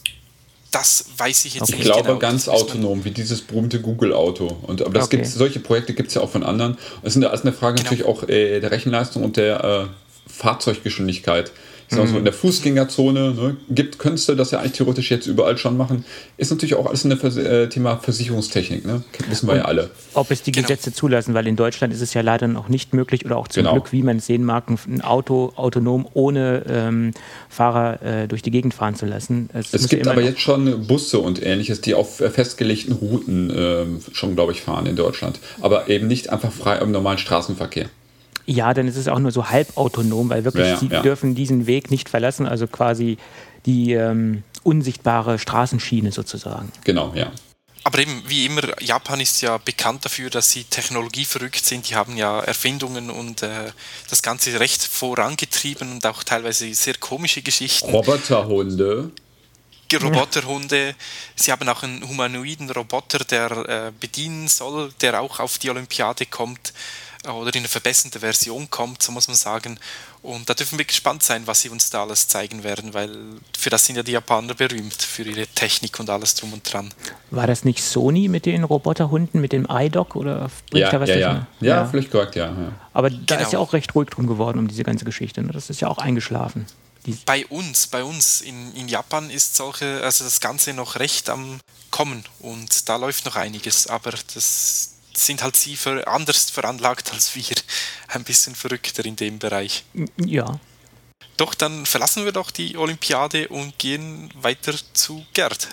Das weiß ich jetzt Okay. nicht Ich glaube genau. ganz Das muss man- autonom, wie dieses berühmte Google-Auto. Und aber das Okay. gibt's, solche Projekte gibt es ja auch von anderen. Es ist alles eine Frage Genau. natürlich auch äh, der Rechenleistung und der äh, Fahrzeuggeschwindigkeit. Ich sag mal so, in der Fußgängerzone ne, gibt, könntest du das ja eigentlich theoretisch jetzt überall schon machen. Ist natürlich auch alles ein Vers äh, Thema Versicherungstechnik, ne? Wissen wir ja alle. Ob es die Genau. Gesetze zulassen, weil in Deutschland ist es ja leider noch nicht möglich, oder auch zum Genau. Glück, wie man es sehen mag, ein Auto autonom ohne ähm, Fahrer äh, durch die Gegend fahren zu lassen. Es muss gibt ja aber immer jetzt schon Busse und ähnliches, die auf äh, festgelegten Routen ähm, schon, glaube ich, fahren in Deutschland. Aber eben nicht einfach frei im normalen Straßenverkehr. Ja, dann ist es auch nur so halbautonom, weil wirklich Ja, ja, sie ja. dürfen diesen Weg nicht verlassen, also quasi die ähm, unsichtbare Straßenschiene sozusagen. Genau, ja. Aber eben, wie immer, Japan ist ja bekannt dafür, dass sie technologieverrückt sind. Die haben ja Erfindungen und äh, das Ganze recht vorangetrieben und auch teilweise sehr komische Geschichten. Roboterhunde. Roboterhunde. Sie haben auch einen humanoiden Roboter, der äh, bedienen soll, der auch auf die Olympiade kommt äh, oder in eine verbesserte Version kommt, so muss man sagen. Und da dürfen wir gespannt sein, was sie uns da alles zeigen werden, weil für das sind ja die Japaner berühmt, für ihre Technik und alles drum und dran. War das nicht Sony mit den Roboterhunden, mit dem iDoc, oder bringt Ja, da was ja, ja. durcheinander? ja, vielleicht korrekt, ja. ja. Aber da Genau. ist ja auch recht ruhig drum geworden um diese ganze Geschichte. Ne? Das ist ja auch eingeschlafen. Die, Bei uns, bei uns in, in Japan ist solche, also das Ganze noch recht am Kommen und da läuft noch einiges, aber das sind halt sie für, anders veranlagt als wir, ein bisschen verrückter in dem Bereich. ja. Doch, dann verlassen wir doch die Olympiade und gehen weiter zu Gerd.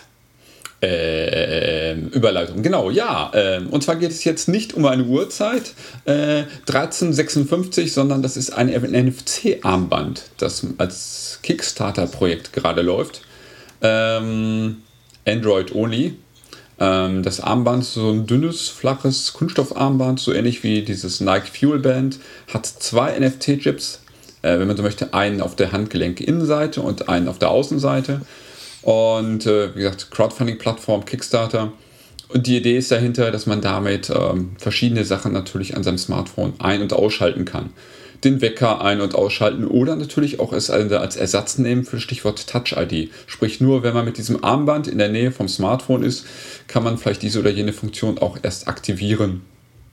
Äh, Überleitung, genau, ja. Äh, und zwar geht es jetzt nicht um eine Uhrzeit, äh, dreizehn sechsundfünfzig, sondern das ist ein N F C-Armband, das als Kickstarter-Projekt gerade läuft. Ähm, Android only. Ähm, das Armband ist so ein dünnes, flaches Kunststoffarmband, so ähnlich wie dieses Nike Fuel Band, hat zwei N F T-Chips, äh, wenn man so möchte, einen auf der Handgelenk-Innenseite und einen auf der Außenseite. Und äh, wie gesagt, Crowdfunding-Plattform Kickstarter. Und die Idee ist dahinter, dass man damit ähm, verschiedene Sachen natürlich an seinem Smartphone ein- und ausschalten kann. Den Wecker ein- und ausschalten oder natürlich auch es als Ersatz nehmen für Stichwort Touch-I D. Sprich, nur wenn man mit diesem Armband in der Nähe vom Smartphone ist, kann man vielleicht diese oder jene Funktion auch erst aktivieren.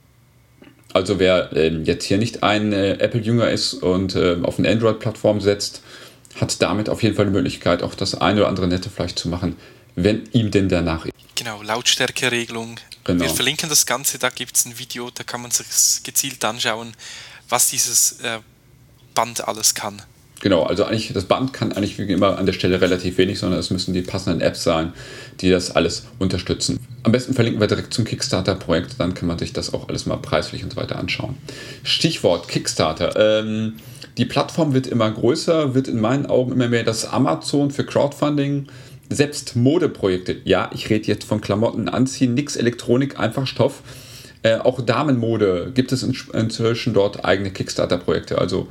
Also wer äh, jetzt hier nicht ein äh, Apple-Jünger ist und äh, auf eine Android-Plattform setzt, hat damit auf jeden Fall die Möglichkeit, auch das eine oder andere Nette vielleicht zu machen, wenn ihm denn danach ist. Genau, Lautstärkeregelung. Genau. Wir verlinken das Ganze, da gibt es ein Video, da kann man sich gezielt anschauen, was dieses äh, Band alles kann. Genau, also eigentlich das Band kann eigentlich wie immer an der Stelle relativ wenig, sondern es müssen die passenden Apps sein, die das alles unterstützen. Am besten verlinken wir direkt zum Kickstarter-Projekt, dann kann man sich das auch alles mal preislich und so weiter anschauen. Stichwort Kickstarter. Ähm, die Plattform wird immer größer, wird in meinen Augen immer mehr das Amazon für Crowdfunding. Selbst Modeprojekte, ja, ich rede jetzt von Klamotten anziehen, nix Elektronik, einfach Stoff. Äh, auch Damenmode gibt es in, inzwischen dort eigene Kickstarter-Projekte. Also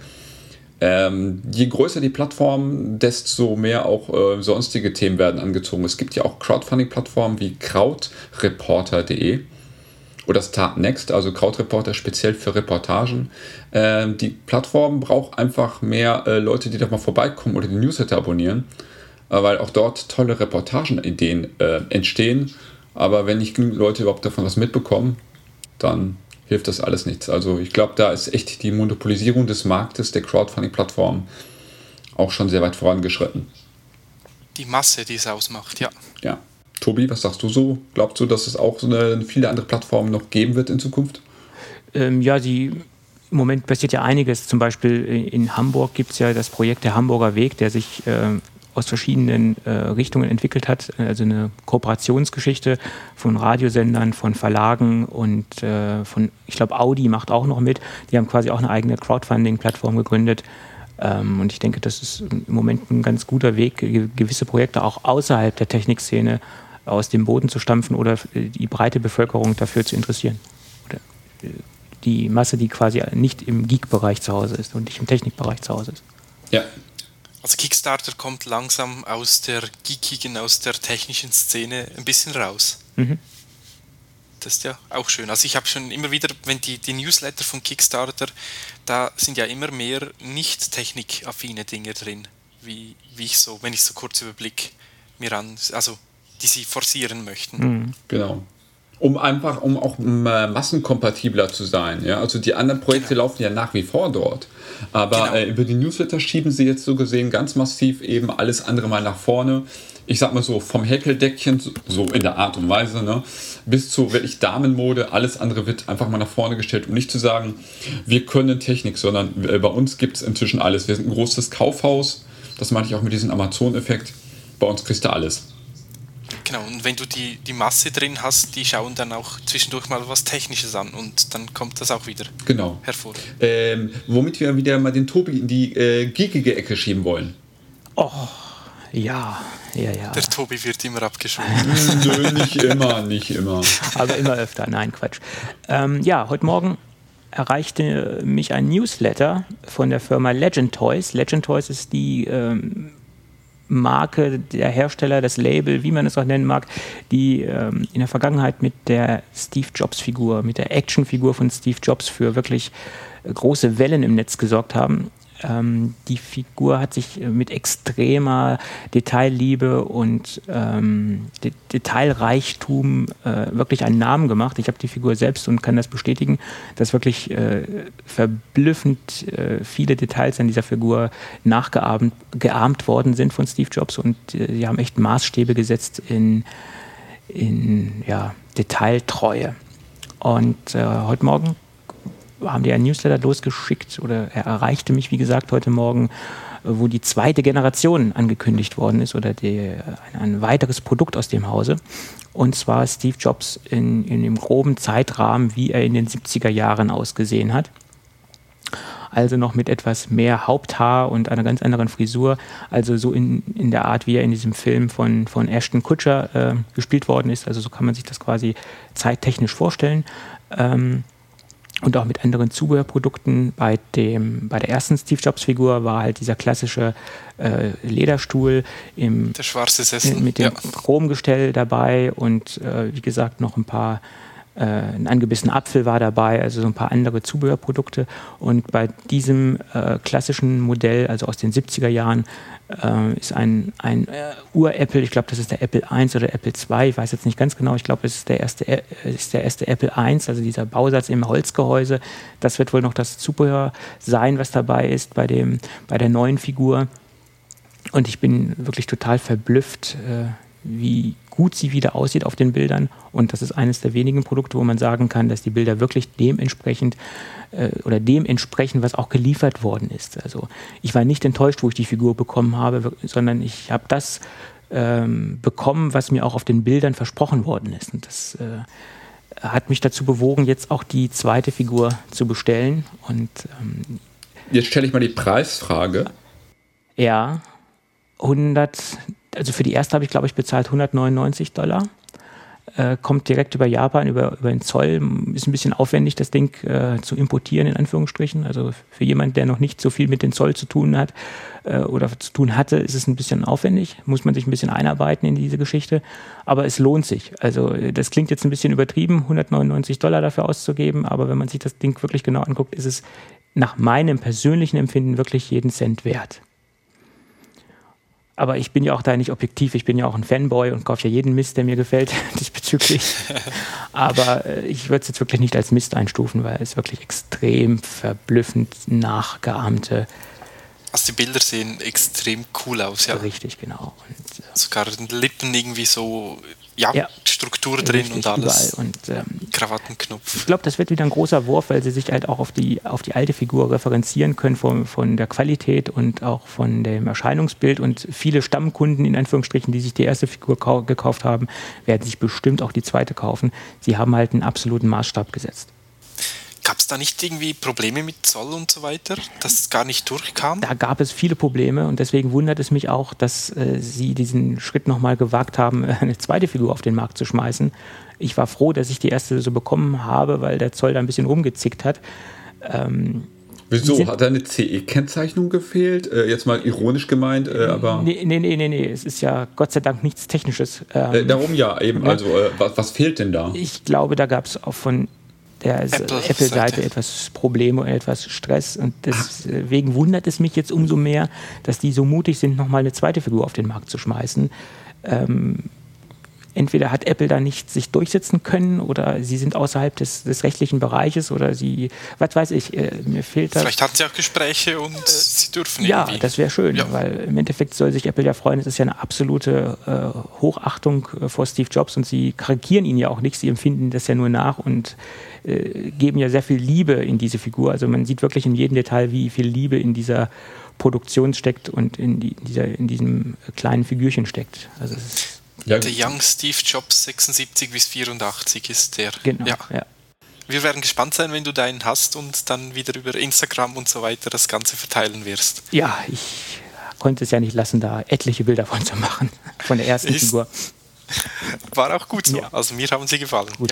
ähm, je größer die Plattform, desto mehr auch äh, sonstige Themen werden angezogen. Es gibt ja auch Crowdfunding-Plattformen wie Krautreporter punkt de oder Startnext, also Krautreporter speziell für Reportagen. Ähm, die Plattform braucht einfach mehr äh, Leute, die da mal vorbeikommen oder die Newsletter abonnieren, äh, weil auch dort tolle Reportagenideen äh, entstehen. Aber wenn nicht genügend Leute überhaupt davon was mitbekommen, dann hilft das alles nichts. Also ich glaube, da ist echt die Monopolisierung des Marktes der Crowdfunding-Plattform auch schon sehr weit vorangeschritten. Die Masse, die es ausmacht, ja. Ja. Tobi, was sagst du so? Glaubst du, dass es auch so eine, viele andere Plattformen noch geben wird in Zukunft? Ähm, ja, sie, im Moment passiert ja einiges. Zum Beispiel in Hamburg gibt es ja das Projekt der Hamburger Weg, der sich äh, aus verschiedenen äh, Richtungen entwickelt hat. Also eine Kooperationsgeschichte von Radiosendern, von Verlagen und äh, von, ich glaube, Audi macht auch noch mit. Die haben quasi auch eine eigene Crowdfunding-Plattform gegründet. Ähm, und ich denke, das ist im Moment ein ganz guter Weg, gewisse Projekte auch außerhalb der Technikszene aus dem Boden zu stampfen oder die breite Bevölkerung dafür zu interessieren. Oder die Masse, die quasi nicht im Geek-Bereich zu Hause ist und nicht im Technikbereich zu Hause ist. Ja. Also Kickstarter kommt langsam aus der geekigen, aus der technischen Szene ein bisschen raus. Mhm. Das ist ja auch schön. Also ich habe schon immer wieder, wenn die, die Newsletter von Kickstarter, da sind ja immer mehr nicht technikaffine Dinge drin, wie, wie ich so, wenn ich so kurz überblick mir an, also die sie forcieren möchten. Mhm. Genau. Um einfach, um auch massenkompatibler zu sein. Ja? Also die anderen Projekte genau. laufen ja nach wie vor dort. Aber genau. äh, über die Newsletter schieben sie jetzt so gesehen ganz massiv eben alles andere mal nach vorne. Ich sag mal so, vom Häkeldeckchen, so in der Art und Weise, ne, bis zu wirklich Damenmode, alles andere wird einfach mal nach vorne gestellt, um nicht zu sagen, wir können Technik, sondern bei uns gibt es inzwischen alles. Wir sind ein großes Kaufhaus, das meine ich auch mit diesem Amazon-Effekt, bei uns kriegst du alles. Genau, und wenn du die, die Masse drin hast, die schauen dann auch zwischendurch mal was Technisches an und dann kommt das auch wieder genau. hervor. Ähm, womit wir wieder mal den Tobi in die äh, geekige Ecke schieben wollen. Oh, ja, ja, ja. Der Tobi wird immer abgeschoben. Nö, nicht immer, nicht immer. Aber immer öfter, nein, Quatsch. Ähm, ja, heute Morgen erreichte mich ein Newsletter von der Firma Legend Toys. Legend Toys ist die ähm, Marke, der Hersteller, das Label, wie man es auch nennen mag, die ähm, in der Vergangenheit mit der Steve Jobs-Figur, mit der Actionfigur von Steve Jobs für wirklich äh, große Wellen im Netz gesorgt haben. Ähm, die Figur hat sich mit extremer Detailliebe und ähm, De- Detailreichtum äh, wirklich einen Namen gemacht. Ich habe die Figur selbst und kann das bestätigen, dass wirklich äh, verblüffend äh, viele Details an dieser Figur nachgeahmt geahmt worden sind von Steve Jobs und äh, die haben echt Maßstäbe gesetzt in, in ja, Detailtreue. Und äh, heute Morgen haben die ein Newsletter losgeschickt oder er erreichte mich, wie gesagt, heute Morgen wo die zweite Generation angekündigt worden ist oder die, ein, ein weiteres Produkt aus dem Hause. Und zwar Steve Jobs in, in dem groben Zeitrahmen, wie er in den siebziger Jahren ausgesehen hat. Also noch mit etwas mehr Haupthaar und einer ganz anderen Frisur. Also so in, in der Art, wie er in diesem Film von, von Ashton Kutcher äh, gespielt worden ist. Also so kann man sich das quasi zeittechnisch vorstellen. Ähm, und auch mit anderen Zubehörprodukten. Bei, dem, bei der ersten Steve Jobs-Figur war halt dieser klassische äh, Lederstuhl im, der schwarze Sessel mit dem ja. Chromgestell dabei und äh, wie gesagt noch ein paar äh, ein angebissener Apfel war dabei, also so ein paar andere Zubehörprodukte. Und bei diesem äh, klassischen Modell, also aus den siebziger Jahren, äh, ist ein, ein äh, Ur-Apple, ich glaube, das ist der Apple eins oder Apple zwei, ich weiß jetzt nicht ganz genau, ich glaube, es ist der erste, äh, ist der erste Apple eins, also dieser Bausatz im Holzgehäuse. Das wird wohl noch das Zubehör sein, was dabei ist bei, dem, bei der neuen Figur. Und ich bin wirklich total verblüfft, äh, wie gut sie wieder aussieht auf den Bildern. Und das ist eines der wenigen Produkte, wo man sagen kann, dass die Bilder wirklich dementsprechend äh, oder dem entsprechen, was auch geliefert worden ist. Also ich war nicht enttäuscht, wo ich die Figur bekommen habe, sondern ich habe das ähm, bekommen, was mir auch auf den Bildern versprochen worden ist. Und das äh, hat mich dazu bewogen, jetzt auch die zweite Figur zu bestellen. Und ähm, jetzt stelle ich mal die Preisfrage. Ja, hundert, also für die erste habe ich, glaube ich, bezahlt hundertneunundneunzig Dollar. Äh, kommt direkt über Japan, über, über den Zoll. Ist ein bisschen aufwendig, das Ding äh, zu importieren, in Anführungsstrichen. Also für jemanden, der noch nicht so viel mit dem Zoll zu tun hat äh, oder zu tun hatte, ist es ein bisschen aufwendig. Muss man sich ein bisschen einarbeiten in diese Geschichte. Aber es lohnt sich. Also das klingt jetzt ein bisschen übertrieben, hundertneunundneunzig Dollar dafür auszugeben. Aber wenn man sich das Ding wirklich genau anguckt, ist es nach meinem persönlichen Empfinden wirklich jeden Cent wert. Aber ich bin ja auch da nicht objektiv, ich bin ja auch ein Fanboy und kaufe ja jeden Mist, der mir gefällt, diesbezüglich. Aber äh, ich würde es jetzt wirklich nicht als Mist einstufen, weil es wirklich extrem verblüffend nachgeahmte. Also die Bilder sehen extrem cool aus, ja. Richtig, genau. Und, äh, sogar in den Lippen irgendwie so, ja, ja Struktur drin richtig, und alles. Und, ähm, Krawattenknopf. Ich glaube, das wird wieder ein großer Wurf, weil sie sich halt auch auf die, auf die alte Figur referenzieren können von, von der Qualität und auch von dem Erscheinungsbild. Und viele Stammkunden, in Anführungsstrichen, die sich die erste Figur kau- gekauft haben, werden sich bestimmt auch die zweite kaufen. Sie haben halt einen absoluten Maßstab gesetzt. Gab es da nicht irgendwie Probleme mit Zoll und so weiter, dass es gar nicht durchkam? Da gab es viele Probleme und deswegen wundert es mich auch, dass äh, sie diesen Schritt nochmal gewagt haben, eine zweite Figur auf den Markt zu schmeißen. Ich war froh, dass ich die erste so bekommen habe, weil der Zoll da ein bisschen rumgezickt hat. Ähm, Wieso? Hat da eine C E-Kennzeichnung gefehlt? Äh, jetzt mal ironisch gemeint, äh, aber... Nee, nee, nee, nee, nee, es ist ja Gott sei Dank nichts Technisches. Ähm, äh, darum ja, eben. Ja. Also, äh, was, was fehlt denn da? Ich glaube, da gab es auch von der Apple-Seite Apple etwas Probleme und etwas Stress. Und deswegen wundert es mich jetzt umso mehr, dass die so mutig sind, nochmal eine zweite Figur auf den Markt zu schmeißen. Ähm, entweder hat Apple da nicht sich durchsetzen können oder sie sind außerhalb des, des rechtlichen Bereiches oder sie, was weiß ich, äh, mir fehlt das. Vielleicht hatten sie auch Gespräche und äh, sie dürfen ja, irgendwie. Ja, das wäre schön, ja. Weil im Endeffekt soll sich Apple ja freuen, es ist ja eine absolute äh, Hochachtung äh, vor Steve Jobs und sie karikieren ihn ja auch nicht, sie empfinden das ja nur nach und äh, geben ja sehr viel Liebe in diese Figur. Also man sieht wirklich in jedem Detail, wie viel Liebe in dieser Produktion steckt und in, die, in, dieser, in diesem kleinen Figürchen steckt. Also es ist ja, der Young Steve Jobs sechsundsiebzig bis vierundachtzig ist der. Genau, ja. ja. Wir werden gespannt sein, wenn du deinen hast und dann wieder über Instagram und so weiter das Ganze verteilen wirst. Ja, ich konnte es ja nicht lassen, da etliche Bilder von zu machen, von der ersten ist, Figur. War auch gut so, ja. Also mir haben sie gefallen. Gut. Ja.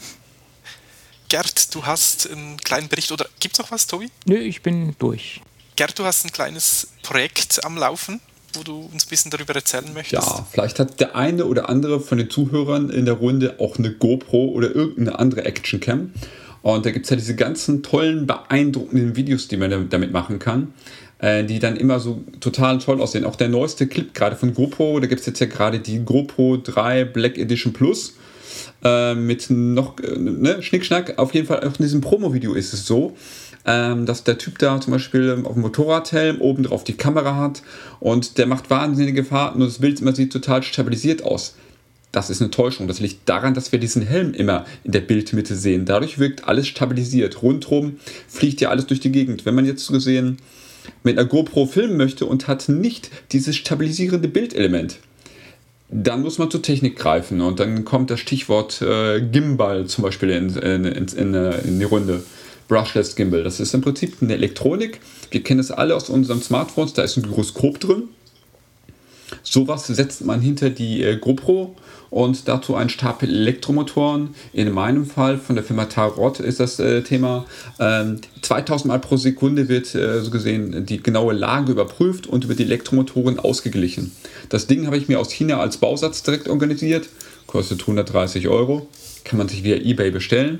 Gerd, du hast einen kleinen Bericht, oder gibt es noch was, Tobi? Nö, ich bin durch. Gerd, du hast ein kleines Projekt am Laufen, wo du uns ein bisschen darüber erzählen möchtest. Ja, vielleicht hat der eine oder andere von den Zuhörern in der Runde auch eine GoPro oder irgendeine andere Actioncam. Und da gibt es ja diese ganzen tollen, beeindruckenden Videos, die man damit machen kann, äh, die dann immer so total toll aussehen. Auch der neueste Clip gerade von GoPro, da gibt es jetzt ja gerade die GoPro drei Black Edition Plus äh, mit noch, äh, ne, Schnickschnack. Auf jeden Fall auch in diesem Promo-Video ist es so, Ähm, dass der Typ da zum Beispiel auf dem Motorradhelm oben drauf die Kamera hat und der macht wahnsinnige Fahrten und das Bild immer sieht total stabilisiert aus. Das ist eine Täuschung. Das liegt daran, dass wir diesen Helm immer in der Bildmitte sehen. Dadurch wirkt alles stabilisiert. Rundherum fliegt ja alles durch die Gegend. Wenn man jetzt so gesehen mit einer GoPro filmen möchte und hat nicht dieses stabilisierende Bildelement, dann muss man zur Technik greifen und dann kommt das Stichwort äh, Gimbal zum Beispiel in, in, in, in, in die Runde. Brushless Gimbal. Das ist im Prinzip eine Elektronik. Wir kennen es alle aus unseren Smartphones. Da ist ein Gyroskop drin. Sowas setzt man hinter die äh, GoPro und dazu einen Stapel Elektromotoren. In meinem Fall von der Firma Tarot ist das äh, Thema. Ähm, zweitausend Mal pro Sekunde wird äh, so gesehen die genaue Lage überprüft und über die Elektromotoren ausgeglichen. Das Ding habe ich mir aus China als Bausatz direkt organisiert. Kostet hundertdreißig Euro. Kann man sich via eBay bestellen.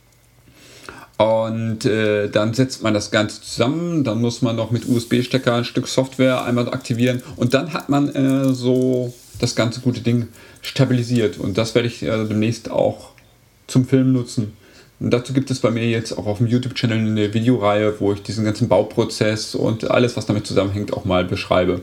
Und äh, dann setzt man das Ganze zusammen, dann muss man noch mit U S B-Stecker ein Stück Software einmal aktivieren und dann hat man äh, so das ganze gute Ding stabilisiert und das werde ich äh, demnächst auch zum Film nutzen. Und dazu gibt es bei mir jetzt auch auf dem YouTube-Channel eine Videoreihe, wo ich diesen ganzen Bauprozess und alles, was damit zusammenhängt, auch mal beschreibe.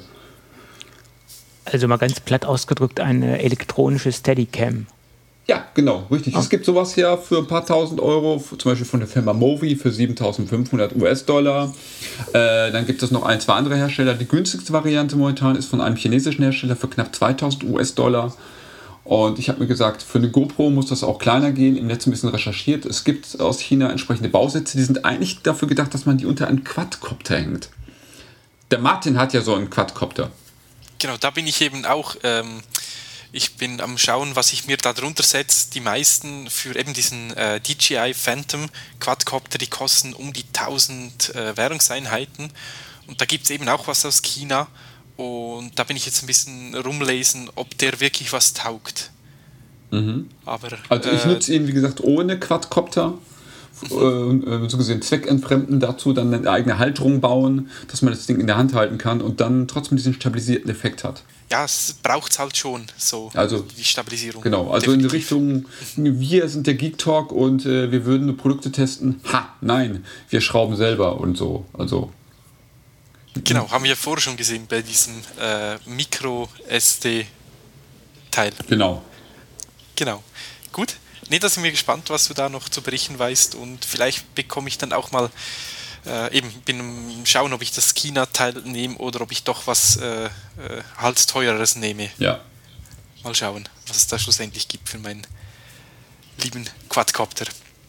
Also mal ganz platt ausgedrückt eine elektronische Steadicam. Ja, genau, richtig. Oh. Es gibt sowas ja für ein paar tausend Euro, zum Beispiel von der Firma Movi für siebentausendfünfhundert US-Dollar. Äh, dann gibt es noch ein, zwei andere Hersteller. Die günstigste Variante momentan ist von einem chinesischen Hersteller für knapp zweitausend US-Dollar. Und ich habe mir gesagt, für eine GoPro muss das auch kleiner gehen. Im Netz ein bisschen recherchiert. Es gibt aus China entsprechende Bausätze, die sind eigentlich dafür gedacht, dass man die unter einen Quadcopter hängt. Der Martin hat ja so einen Quadcopter. Genau, da bin ich eben auch... Ähm Ich bin am Schauen, was ich mir da drunter setze. Die meisten für eben diesen äh, D J I Phantom Quadcopter, die kosten um die tausend äh, Währungseinheiten. Und da gibt es eben auch was aus China. Und da bin ich jetzt ein bisschen rumlesen, ob der wirklich was taugt. Mhm. Aber, also ich äh, nutze ihn, wie gesagt, ohne Quadcopter. Äh, so gesehen zweckentfremden, dazu dann eine eigene Halterung bauen, dass man das Ding in der Hand halten kann und dann trotzdem diesen stabilisierten Effekt hat. Ja, es braucht es halt schon, so also, die Stabilisierung. Genau, also definitiv. In die Richtung, wir sind der Geek Talk und äh, wir würden nur Produkte testen. Ha, nein, wir schrauben selber und so. Also. Genau, haben wir ja vorher schon gesehen bei diesem äh, Micro-S D-Teil. Genau. Genau, gut. Nee, da sind wir gespannt, was du da noch zu berichten weißt und vielleicht bekomme ich dann auch mal äh, eben, bin am Schauen, ob ich das China-Teil nehme oder ob ich doch was äh, äh, halt teureres nehme. Ja. Mal schauen, was es da schlussendlich gibt für meinen lieben Quadcopter.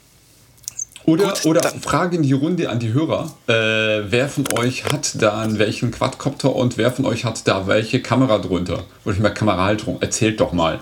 Oder, Gut, oder dann, Frage in die Runde an die Hörer. Äh, wer von euch hat da welchen Quadcopter und wer von euch hat da welche Kamera drunter? Oder ich mal Kamerahalterung? Erzählt doch mal.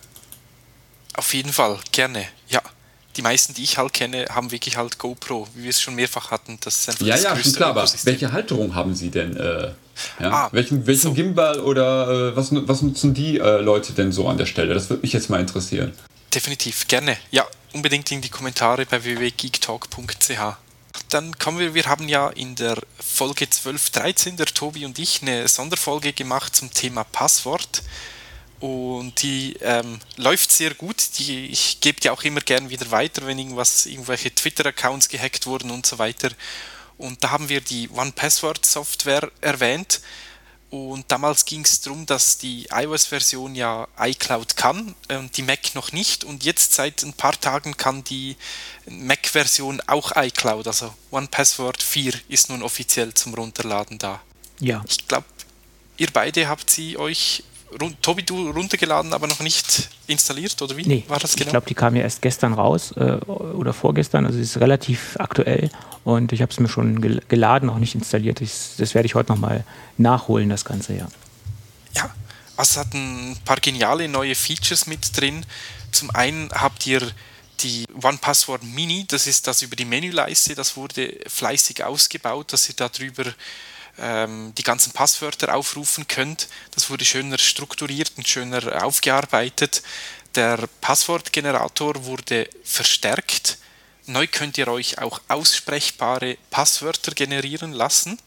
Auf jeden Fall, gerne, ja. Die meisten, die ich halt kenne, haben wirklich halt GoPro, wie wir es schon mehrfach hatten. Das ist einfach ja, das ja, größte schon klar, aber Ökosystem. welche Halterung haben sie denn? Äh, ja? Ah, welchen welchen so. Gimbal oder äh, was, was nutzen die äh, Leute denn so an der Stelle? Das würde mich jetzt mal interessieren. Definitiv, gerne. Ja, unbedingt in die Kommentare bei w w w punkt geektalk punkt c h. Dann kommen wir, wir haben ja in der Folge zwölf dreizehn, der Tobi und ich, eine Sonderfolge gemacht zum Thema Passwort. Und die ähm, läuft sehr gut. Die, ich gebe die auch immer gern wieder weiter, wenn irgendwas, irgendwelche Twitter-Accounts gehackt wurden und so weiter. Und da haben wir die one password Software erwähnt. Und damals ging es darum, dass die iOS-Version ja iCloud kann und die Mac noch nicht. Und jetzt seit ein paar Tagen kann die Mac-Version auch iCloud. Also one password vier ist nun offiziell zum Runterladen da. Ja. Ich glaube, ihr beide habt sie euch... Tobi, du runtergeladen, aber noch nicht installiert, oder wie nee, war das genau? Ich glaube, die kam ja erst gestern raus äh, oder vorgestern, also sie ist relativ aktuell und ich habe es mir schon gel- geladen, auch nicht installiert. Ich, das werde ich heute nochmal nachholen, das Ganze, ja. Ja, also es hat ein paar geniale neue Features mit drin. Zum einen habt ihr die one password Mini, das ist das über die Menüleiste, das wurde fleißig ausgebaut, dass ihr darüber die ganzen Passwörter aufrufen könnt. Das wurde schöner strukturiert und schöner aufgearbeitet. Der Passwortgenerator wurde verstärkt. Neu könnt ihr euch auch aussprechbare Passwörter generieren lassen.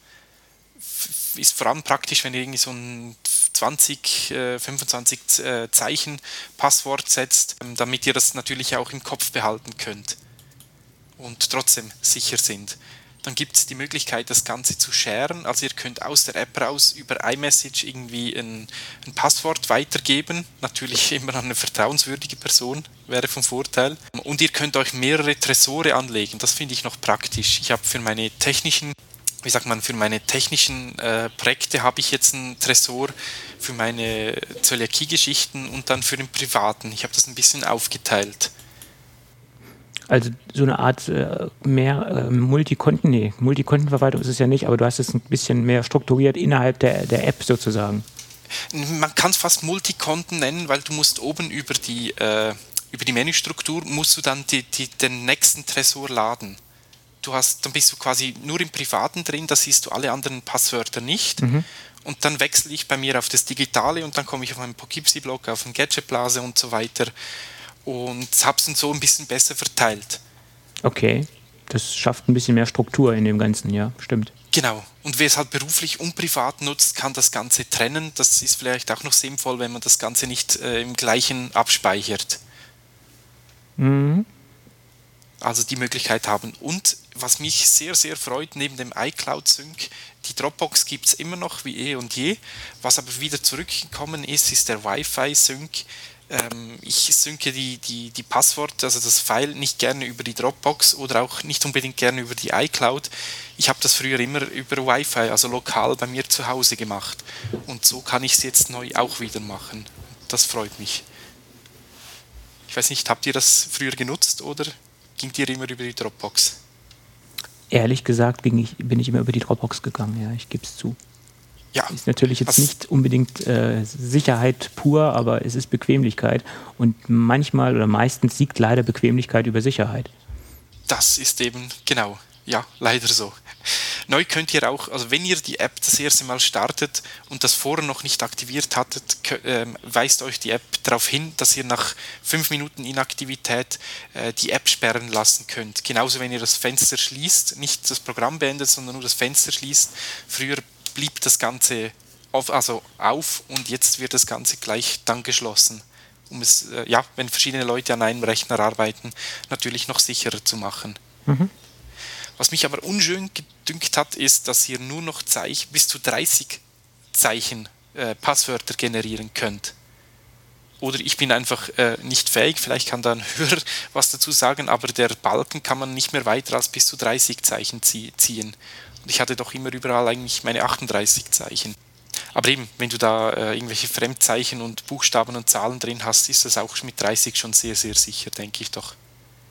Ist vor allem praktisch, wenn ihr irgendwie so ein zwanzig, fünfundzwanzig Zeichen Passwort setzt, damit ihr das natürlich auch im Kopf behalten könnt und trotzdem sicher sind. Dann gibt es die Möglichkeit, das Ganze zu sharen. Also ihr könnt aus der App raus über iMessage irgendwie ein, ein Passwort weitergeben. Natürlich immer an eine vertrauenswürdige Person, wäre vom Vorteil. Und ihr könnt euch mehrere Tresore anlegen. Das finde ich noch praktisch. Ich habe für meine technischen wie sagt man, für meine technischen äh, Projekte habe ich jetzt einen Tresor für meine Zöliakie-Geschichten und dann für den privaten. Ich habe das ein bisschen aufgeteilt. Also so eine Art äh, mehr äh, Multikonten, nee, Multikontenverwaltung ist es ja nicht, aber du hast es ein bisschen mehr strukturiert innerhalb der, der App sozusagen. Man kann es fast Multikonten nennen, weil du musst oben über die, äh, über die Menüstruktur musst du dann die, die, den nächsten Tresor laden. Du hast, dann bist du quasi nur im Privaten drin, da siehst du alle anderen Passwörter nicht. Mhm. Und dann wechsle ich bei mir auf das Digitale und dann komme ich auf meinen Poughkeepsie-Blog, auf den Gadget-Blase und so weiter und habe es dann so ein bisschen besser verteilt. Okay, das schafft ein bisschen mehr Struktur in dem Ganzen, ja, stimmt. Genau, und wer es halt beruflich und privat nutzt, kann das Ganze trennen. Das ist vielleicht auch noch sinnvoll, wenn man das Ganze nicht äh, im gleichen abspeichert. Mhm. Also die Möglichkeit haben. Und was mich sehr, sehr freut, neben dem iCloud-Sync, die Dropbox gibt es immer noch wie eh und je. Was aber wieder zurückgekommen ist, ist der Wi-Fi-Sync. Ähm, ich synke die, die, die Passwort, also das File, nicht gerne über die Dropbox oder auch nicht unbedingt gerne über die iCloud. Ich habe das früher immer über Wi-Fi, also lokal bei mir zu Hause gemacht. Und so kann ich es jetzt neu auch wieder machen. Das freut mich. Ich weiß nicht, habt ihr das früher genutzt oder ging ihr immer über die Dropbox? Ehrlich gesagt bin ich, bin ich immer über die Dropbox gegangen, ja, ich gebe es zu. Ja. Ist natürlich jetzt Was? nicht unbedingt äh, Sicherheit pur, aber es ist Bequemlichkeit. Und manchmal oder meistens siegt leider Bequemlichkeit über Sicherheit. Das ist eben, genau, ja, leider so. Neu könnt ihr auch, also wenn ihr die App das erste Mal startet und das vorher noch nicht aktiviert hattet, äh, weist euch die App darauf hin, dass ihr nach fünf Minuten Inaktivität äh, die App sperren lassen könnt. Genauso, wenn ihr das Fenster schließt, nicht das Programm beendet, sondern nur das Fenster schließt. Früher blieb das Ganze auf, also auf und jetzt wird das Ganze gleich dann geschlossen, um es, äh, ja, wenn verschiedene Leute an einem Rechner arbeiten, natürlich noch sicherer zu machen. Mhm. Was mich aber unschön gedünkt hat, ist, dass ihr nur noch Zeichen, bis zu dreißig Zeichen äh, Passwörter generieren könnt. Oder ich bin einfach äh, nicht fähig, vielleicht kann da ein Hörer was dazu sagen, aber der Balken kann man nicht mehr weiter als bis zu dreißig Zeichen zie- ziehen. Und ich hatte doch immer überall eigentlich meine achtunddreißig Zeichen. Aber eben, wenn du da äh, irgendwelche Fremdzeichen und Buchstaben und Zahlen drin hast, ist das auch mit dreißig schon sehr, sehr sicher, denke ich doch.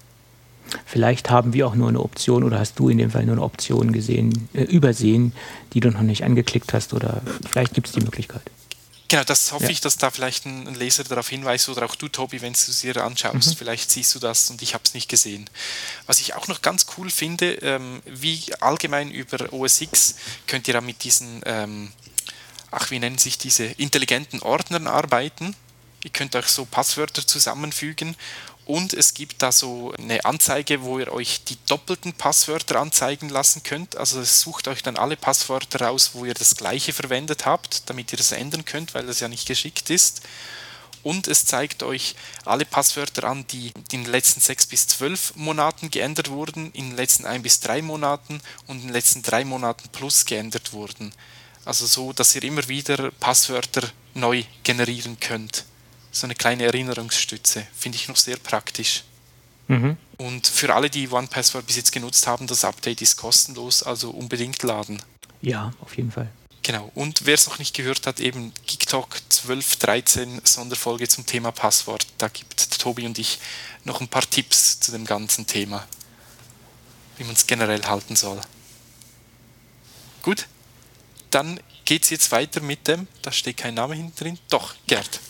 Vielleicht haben wir auch nur eine Option oder hast du in dem Fall nur eine Option gesehen, äh, übersehen, die du noch nicht angeklickt hast oder vielleicht gibt es die Möglichkeit. Genau, das hoffe ja. ich, dass da vielleicht ein, ein Leser darauf hinweist oder auch du, Tobi, wenn du es dir anschaust. Mhm. Vielleicht siehst du das und ich habe es nicht gesehen. Was ich auch noch ganz cool finde, ähm, wie allgemein über O S X könnt ihr da mit diesen, ähm, ach, wie nennen sich diese intelligenten Ordnern arbeiten. Ihr könnt euch so Passwörter zusammenfügen. Und es gibt da so eine Anzeige, wo ihr euch die doppelten Passwörter anzeigen lassen könnt. Also es sucht euch dann alle Passwörter raus, wo ihr das gleiche verwendet habt, damit ihr das ändern könnt, weil das ja nicht geschickt ist. Und es zeigt euch alle Passwörter an, die in den letzten sechs bis zwölf Monaten geändert wurden, in den letzten ein bis drei Monaten und in den letzten drei Monaten plus geändert wurden. Also so, dass ihr immer wieder Passwörter neu generieren könnt. So eine kleine Erinnerungsstütze, finde ich noch sehr praktisch. Mhm. Und für alle, die One Password bis jetzt genutzt haben, das Update ist kostenlos, also unbedingt laden. Ja, auf jeden Fall. Genau, und wer es noch nicht gehört hat, eben Geektalk zwölf dreizehn Sonderfolge zum Thema Passwort. Da gibt Tobi und ich noch ein paar Tipps zu dem ganzen Thema, wie man es generell halten soll. Gut, dann geht es jetzt weiter mit dem, da steht kein Name hinten drin, doch, Gerd.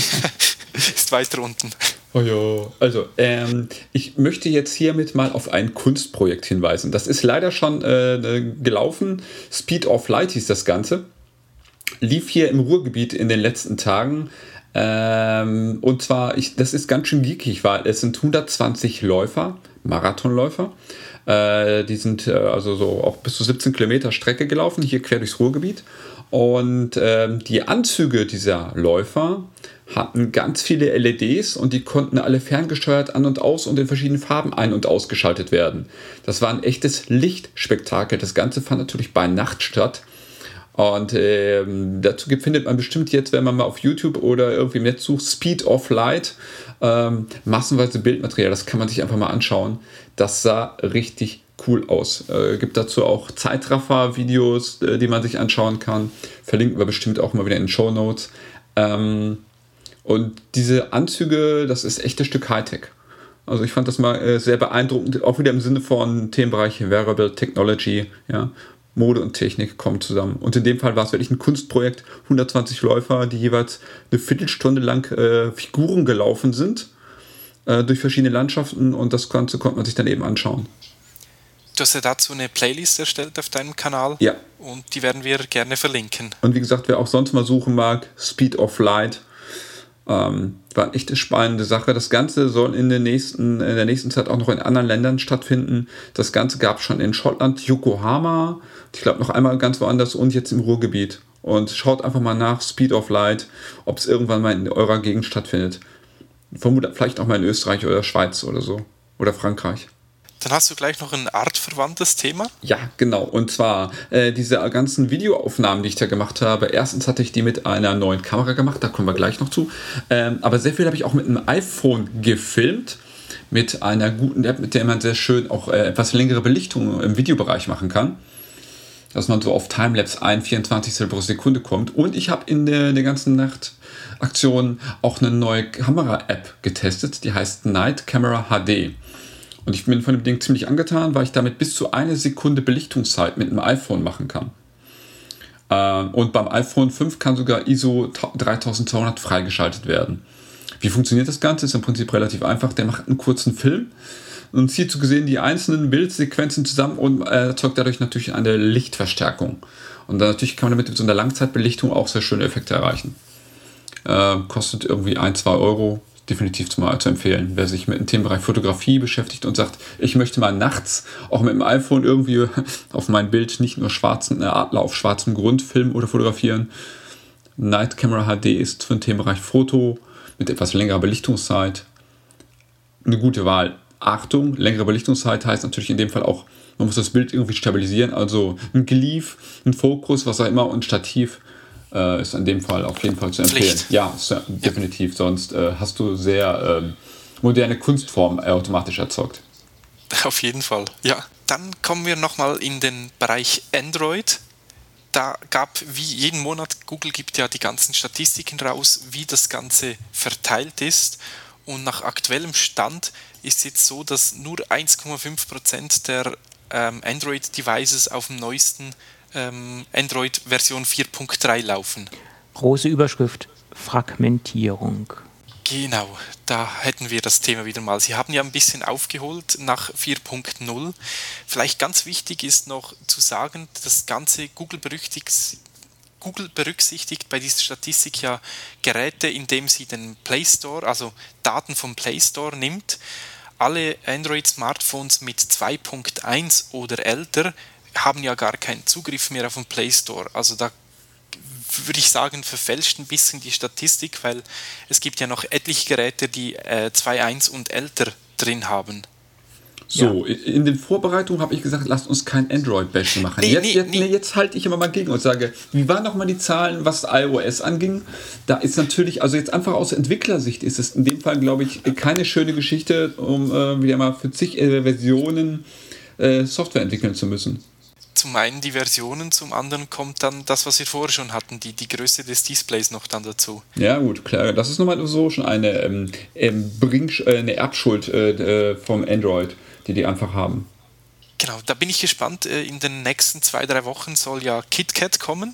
Ist weiter unten. Oh ja, also ähm, ich möchte jetzt hiermit mal auf ein Kunstprojekt hinweisen. Das ist leider schon äh, gelaufen. Speed of Light hieß das Ganze. Lief hier im Ruhrgebiet in den letzten Tagen. Ähm, und zwar, ich, das ist ganz schön geekig, weil es sind hundertzwanzig Läufer, Marathonläufer. Äh, die sind äh, also so auch bis zu siebzehn Kilometer Strecke gelaufen, hier quer durchs Ruhrgebiet. Und ähm, die Anzüge dieser Läufer hatten ganz viele L E Ds und die konnten alle ferngesteuert an und aus und in verschiedenen Farben ein- und ausgeschaltet werden. Das war ein echtes Lichtspektakel. Das Ganze fand natürlich bei Nacht statt. Und ähm, dazu findet man bestimmt jetzt, wenn man mal auf YouTube oder irgendwie im Netz sucht, Speed of Light, ähm, massenweise Bildmaterial. Das kann man sich einfach mal anschauen. Das sah richtig cool aus. Äh, gibt dazu auch Zeitraffer-Videos, äh, die man sich anschauen kann. Verlinken wir bestimmt auch mal wieder in den Shownotes. Ähm, und diese Anzüge, das ist echt ein Stück Hightech. Also ich fand das mal äh, sehr beeindruckend, auch wieder im Sinne von Themenbereich Wearable Technology, ja. Mode und Technik kommen zusammen. Und in dem Fall war es wirklich ein Kunstprojekt. hundertzwanzig Läufer, die jeweils eine Viertelstunde lang äh, Figuren gelaufen sind äh, durch verschiedene Landschaften und das Ganze konnte man sich dann eben anschauen. Du hast ja dazu eine Playlist erstellt auf deinem Kanal. Ja. Und die werden wir gerne verlinken. Und wie gesagt, wer auch sonst mal suchen mag, Speed of Light, ähm, war eine echt spannende Sache. Das Ganze soll in der, nächsten, in der nächsten Zeit auch noch in anderen Ländern stattfinden. Das Ganze gab es schon in Schottland, Yokohama, ich glaube noch einmal ganz woanders und jetzt im Ruhrgebiet. Und schaut einfach mal nach, Speed of Light, ob es irgendwann mal in eurer Gegend stattfindet. Vermutlich vielleicht auch mal in Österreich oder Schweiz oder so. Oder Frankreich. Dann hast du gleich noch ein artverwandtes Thema. Ja, genau. Und zwar äh, diese ganzen Videoaufnahmen, die ich da gemacht habe. Erstens hatte ich die mit einer neuen Kamera gemacht, da kommen wir gleich noch zu. Ähm, aber sehr viel habe ich auch mit einem iPhone gefilmt. Mit einer guten App, mit der man sehr schön auch äh, etwas längere Belichtung im Videobereich machen kann. Dass man so auf Timelapse ein vierundzwanzigstel pro Sekunde kommt. Und ich habe in der, der ganzen Nachtaktion auch eine neue Kamera-App getestet. Die heißt Night Camera H D. Und ich bin von dem Ding ziemlich angetan, weil ich damit bis zu eine Sekunde Belichtungszeit mit einem iPhone machen kann. Ähm, und beim iPhone fünf kann sogar I S O dreitausendzweihundert freigeschaltet werden. Wie funktioniert das Ganze? Ist im Prinzip relativ einfach. Der macht einen kurzen Film und zieht so gesehen die einzelnen Bildsequenzen zusammen und erzeugt dadurch natürlich eine Lichtverstärkung. Und dann natürlich kann man damit mit so einer Langzeitbelichtung auch sehr schöne Effekte erreichen. Äh, kostet irgendwie ein, zwei Euro. Definitiv zu, mal zu empfehlen. Wer sich mit dem Themenbereich Fotografie beschäftigt und sagt, ich möchte mal nachts auch mit dem iPhone irgendwie auf mein Bild nicht nur schwarzen Adler auf schwarzem Grund filmen oder fotografieren. Night Camera H D ist für den Themenbereich Foto mit etwas längerer Belichtungszeit eine gute Wahl. Achtung, längere Belichtungszeit heißt natürlich in dem Fall auch, man muss das Bild irgendwie stabilisieren, also ein Gelief, ein Fokus, was auch immer und Stativ äh, ist in dem Fall auf jeden Fall zu empfehlen. Pflicht. Ja, ist, ja, definitiv, sonst äh, hast du sehr ähm, moderne Kunstformen äh, automatisch erzeugt. Auf jeden Fall, ja. Dann kommen wir nochmal in den Bereich Android. Da gab, wie jeden Monat, Google gibt ja die ganzen Statistiken raus, wie das Ganze verteilt ist. Und nach aktuellem Stand ist es jetzt so, dass nur eins Komma fünf Prozent der ähm, Android-Devices auf dem neuesten ähm, Android-Version vier Punkt drei laufen. Große Überschrift, Fragmentierung. Genau, da hätten wir das Thema wieder mal. Sie haben ja ein bisschen aufgeholt nach vier Punkt null. Vielleicht ganz wichtig ist noch zu sagen, das Ganze Google berücksichtigt, Google berücksichtigt bei dieser Statistik ja Geräte, indem sie den Play Store, also Daten vom Play Store nimmt. Alle Android-Smartphones mit zwei Punkt eins oder älter haben ja gar keinen Zugriff mehr auf den Play Store. Also da würde ich sagen, verfälscht ein bisschen die Statistik, weil es gibt ja noch etliche Geräte, die äh, zwei Punkt eins und älter drin haben. So, Ja. in den Vorbereitungen habe ich gesagt, lasst uns kein Android-Bashing machen. Nee, jetzt, nee, jetzt, nee. nee, jetzt halte ich immer mal gegen und sage, wie waren nochmal die Zahlen, was iOS anging? Da ist natürlich, also jetzt einfach aus Entwicklersicht ist es in dem Fall, glaube ich, keine schöne Geschichte, um äh, wieder mal für zig äh, Versionen äh, Software entwickeln zu müssen. Zum einen die Versionen, zum anderen kommt dann das, was wir vorher schon hatten, die, die Größe des Displays noch dann dazu. Ja gut, klar, das ist nochmal so schon eine, ähm, ähm, Bringsch- äh, eine Erbschuld äh, vom Android, die die einfach haben. Genau, da bin ich gespannt. In den nächsten zwei, drei Wochen soll ja KitKat kommen,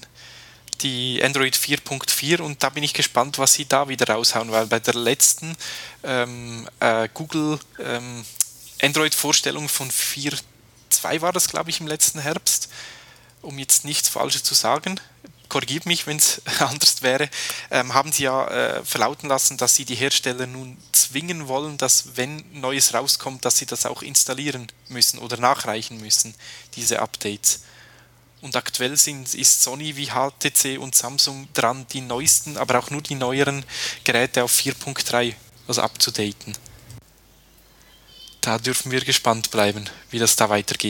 die Android vier Punkt vier, und da bin ich gespannt, was sie da wieder raushauen, weil bei der letzten ähm, äh, Google ähm, Android-Vorstellung von vier Punkt zwei war das, glaube ich, im letzten Herbst, um jetzt nichts Falsches zu sagen, korrigiert mich, wenn es anders wäre, ähm, haben sie ja äh, verlauten lassen, dass sie die Hersteller nun zwingen wollen, dass, wenn Neues rauskommt, dass sie das auch installieren müssen oder nachreichen müssen, diese Updates. Und aktuell sind, ist Sony wie H T C und Samsung dran, die neuesten, aber auch nur die neueren Geräte auf vier Punkt drei also abzudaten. Da dürfen wir gespannt bleiben, wie das da weitergeht.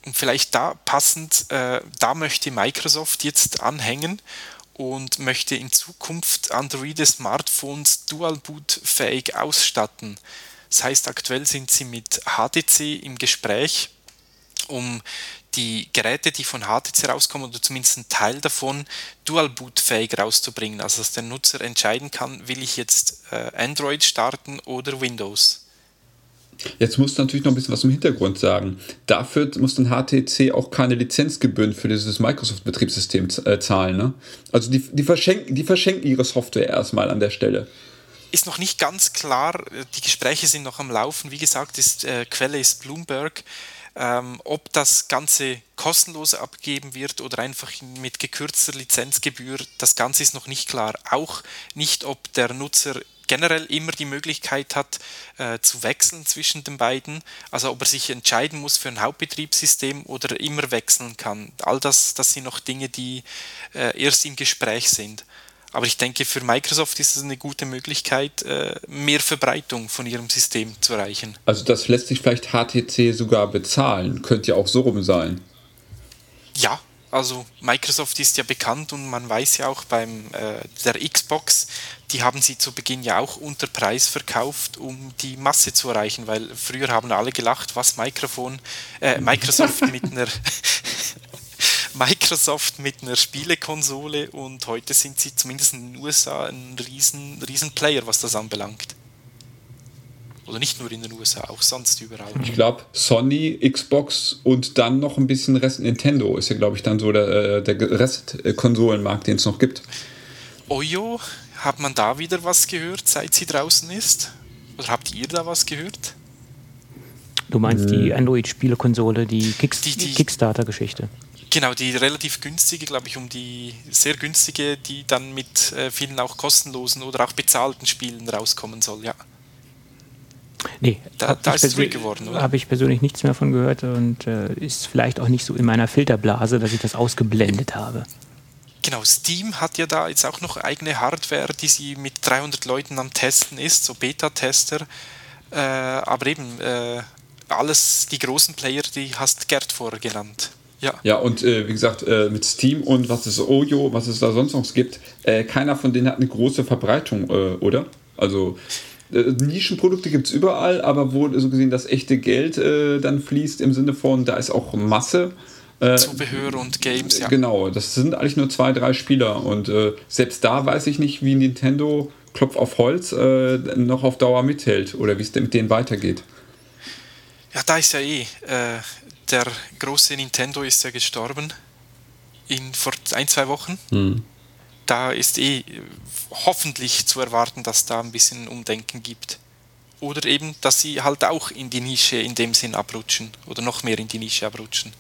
Und vielleicht da passend, äh, da möchte Microsoft jetzt anhängen und möchte in Zukunft Android-Smartphones Dual-Boot-fähig ausstatten. Das heißt, aktuell sind sie mit H T C im Gespräch, um die Geräte, die von H T C rauskommen, oder zumindest ein Teil davon, Dual-Boot-fähig rauszubringen. Also dass der Nutzer entscheiden kann, will ich jetzt äh, Android starten oder Windows. Jetzt musst du natürlich noch ein bisschen was im Hintergrund sagen. Dafür muss dann H T C auch keine Lizenzgebühren für dieses Microsoft-Betriebssystem äh, zahlen. Ne? Also die, die, verschenken, die verschenken ihre Software erstmal an der Stelle. Ist noch nicht ganz klar, die Gespräche sind noch am Laufen. Wie gesagt, ist, äh, Quelle ist Bloomberg. Ähm, ob das Ganze kostenlos abgegeben wird oder einfach mit gekürzter Lizenzgebühr, das Ganze ist noch nicht klar. Auch nicht, ob der Nutzer generell immer die Möglichkeit hat, äh, zu wechseln zwischen den beiden, also ob er sich entscheiden muss für ein Hauptbetriebssystem oder immer wechseln kann. All das, das sind noch Dinge, die äh, erst im Gespräch sind. Aber ich denke, für Microsoft ist es eine gute Möglichkeit, äh, mehr Verbreitung von ihrem System zu erreichen. Also das lässt sich vielleicht H T C sogar bezahlen, könnte ja auch so rum sein. Ja, also Microsoft ist ja bekannt und man weiß ja auch beim äh, der Xbox, die haben sie zu Beginn ja auch unter Preis verkauft, um die Masse zu erreichen, weil früher haben alle gelacht, was Mikrofon, äh, Microsoft mit einer Microsoft mit einer Spielekonsole, und heute sind sie zumindest in den U S A ein riesen, riesen Player, was das anbelangt. Oder nicht nur in den U S A, auch sonst überall. Ich glaube, Sony, Xbox und dann noch ein bisschen Rest Nintendo ist ja, glaube ich, dann so der, der Rest-Konsolenmarkt, den es noch gibt. Oyo, hat man da wieder was gehört, seit sie draußen ist? Oder habt ihr da was gehört? Du meinst hm. die Android-Spielekonsole, die, Kicks- die, die Kickstarter-Geschichte? Genau, die relativ günstige, glaube ich, um die sehr günstige, die dann mit äh, vielen auch kostenlosen oder auch bezahlten Spielen rauskommen soll, ja. Nee, da, da ist es ruhig geworden, oder? Habe ich persönlich nichts mehr von gehört und äh, ist vielleicht auch nicht so in meiner Filterblase, dass ich das ausgeblendet habe. Genau, Steam hat ja da jetzt auch noch eigene Hardware, die sie mit dreihundert Leuten am Testen ist, so Beta-Tester, äh, aber eben äh, alles, die großen Player, die hast Gerd vorher genannt. Ja, ja und äh, wie gesagt, äh, mit Steam und was ist Oyo, was es da sonst noch gibt, äh, keiner von denen hat eine große Verbreitung, äh, oder? Also äh, Nischenprodukte gibt es überall, aber wo so gesehen das echte Geld äh, dann fließt, im Sinne von, da ist auch Masse. Äh, Zubehör und Games, ja. Genau, das sind eigentlich nur zwei, drei Spieler und äh, selbst da weiß ich nicht, wie Nintendo, Klopf auf Holz, äh, noch auf Dauer mithält oder wie es mit denen weitergeht. Ja, da ist ja eh... Äh Der große Nintendo ist ja gestorben in vor ein, zwei Wochen. Hm. Da ist eh hoffentlich zu erwarten, dass da ein bisschen Umdenken gibt. Oder eben, dass sie halt auch in die Nische in dem Sinn abrutschen. Oder noch mehr in die Nische abrutschen.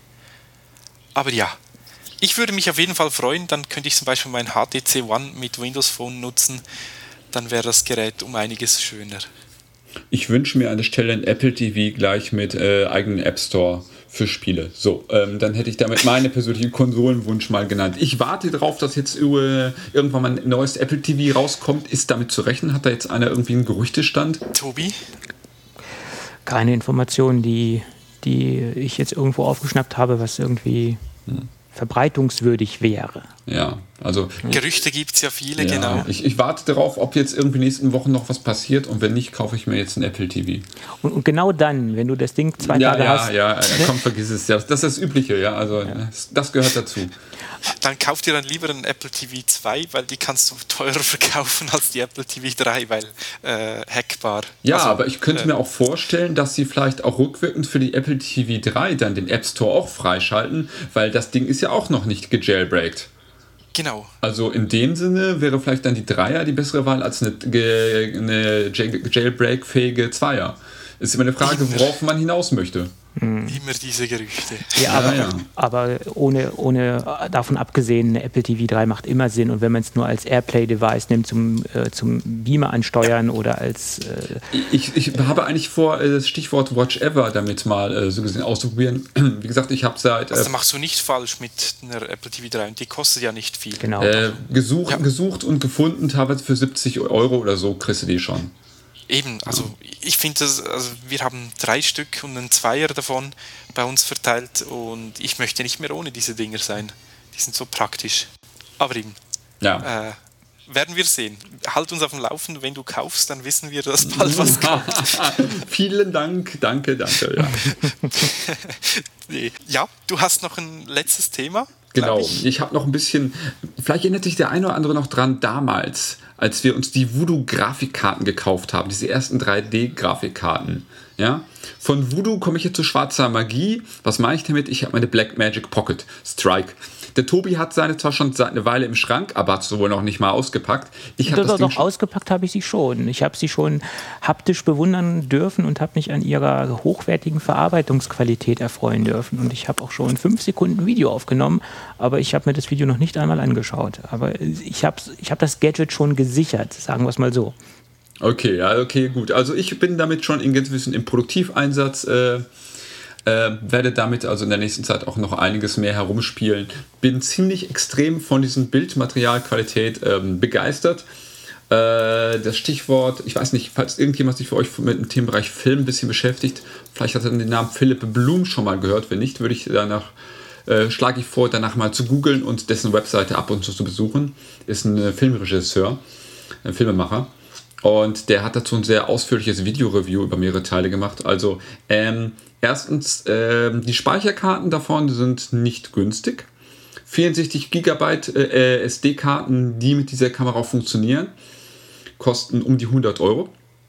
Aber ja, ich würde mich auf jeden Fall freuen, dann könnte ich zum Beispiel mein H T C One mit Windows Phone nutzen. Dann wäre das Gerät um einiges schöner. Ich wünsche mir an der Stelle ein Apple T V gleich mit äh, eigenen App Store für Spiele. So, ähm, dann hätte ich damit meinen persönlichen Konsolenwunsch mal genannt. Ich warte darauf, dass jetzt äh, irgendwann mal ein neues Apple T V rauskommt. Ist damit zu rechnen? Hat da jetzt einer irgendwie einen Gerüchtestand? Tobi? Keine Informationen, die, die ich jetzt irgendwo aufgeschnappt habe, was irgendwie... Hm. verbreitungswürdig wäre. Ja, also... Gerüchte gibt es ja viele, ja, genau. Ich, ich warte darauf, ob jetzt irgendwie nächsten Wochen noch was passiert und wenn nicht, kaufe ich mir jetzt ein Apple T V. Und, und genau dann, wenn du das Ding zwei ja, Tage ja, hast... Ja, ja, komm, vergiss es. Ja, das ist das Übliche, ja, also ja. Das, das gehört dazu. Dann kauf dir dann lieber einen Apple T V zwei, weil die kannst du teurer verkaufen als die Apple T V drei, weil äh, hackbar. Ja, also, aber ich könnte äh, mir auch vorstellen, dass sie vielleicht auch rückwirkend für die Apple T V drei dann den App Store auch freischalten, weil das Ding ist ja auch noch nicht gejailbreakt. Genau. Also in dem Sinne wäre vielleicht dann die Dreier die bessere Wahl als eine, eine Jailbreak-fähige Zweier. Ist immer eine Frage, worauf man hinaus möchte. Hm. Immer diese Gerüchte. Ja, aber, ja, ja. aber ohne, ohne davon abgesehen, eine Apple T V drei macht immer Sinn. Und wenn man es nur als Airplay-Device nimmt, zum, äh, zum Beamer ansteuern ja. oder als... Äh ich, ich habe eigentlich vor, das Stichwort Watch Ever damit mal äh, so gesehen auszuprobieren. Wie gesagt, ich habe seit... Also machst du nicht falsch mit einer Apple T V drei und die kostet ja nicht viel. Genau. Äh, gesucht, ja. gesucht und gefunden, teilweise für siebzig Euro oder so kriegst du die schon. Eben, also ich finde das, also wir haben drei Stück und einen Zweier davon bei uns verteilt und ich möchte nicht mehr ohne diese Dinger sein. Die sind so praktisch. Aber eben, Ja. äh, werden wir sehen. Halt uns auf dem Laufenden, wenn du kaufst, dann wissen wir, dass bald was kommt. Vielen Dank, danke, danke. Ja. Nee. Ja, du hast noch ein letztes Thema. Genau, Ich. ich habe noch ein bisschen, vielleicht erinnert sich der eine oder andere noch dran, damals, als wir uns die Voodoo-Grafikkarten gekauft haben, diese ersten drei D-Grafikkarten. Ja? Von Voodoo komme ich jetzt zu schwarzer Magie. Was meine ich damit? Ich habe meine Blackmagic Pocket Strike. Der Tobi hat seine zwar schon seit einer Weile im Schrank, aber hat sie wohl noch nicht mal ausgepackt. Ich Doch, das doch, Ding doch ausgepackt habe ich sie schon. Ich habe sie schon haptisch bewundern dürfen und habe mich an ihrer hochwertigen Verarbeitungsqualität erfreuen dürfen. Und ich habe auch schon fünf Sekunden Video aufgenommen, aber ich habe mir das Video noch nicht einmal angeschaut. Aber ich habe ich hab das Gadget schon gesichert, sagen wir es mal so. Okay, ja, okay, gut. Also ich bin damit schon in gewissen im Produktiveinsatz, äh, äh, werde damit also in der nächsten Zeit auch noch einiges mehr herumspielen. Bin ziemlich extrem von diesem Bildmaterialqualität ähm, begeistert. Äh, das Stichwort, ich weiß nicht, falls irgendjemand sich für euch mit dem Themenbereich Film ein bisschen beschäftigt, vielleicht hat er den Namen Philipp Blum schon mal gehört. Wenn nicht, würde ich danach äh, schlage ich vor, danach mal zu googeln und dessen Webseite ab und zu zu besuchen. Ist ein äh, Filmregisseur, ein Filmemacher. Und der hat dazu ein sehr ausführliches Video-Review über mehrere Teile gemacht. Also ähm, erstens, ähm, die Speicherkarten davon sind nicht günstig. vierundsechzig Gigabyte äh, S D-Karten, die mit dieser Kamera auch funktionieren, kosten um die hundert Euro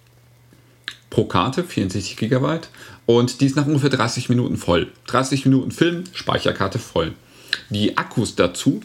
pro Karte, vierundsechzig Gigabyte. Und die ist nach ungefähr dreißig Minuten voll. dreißig Minuten Film, Speicherkarte voll. Die Akkus dazu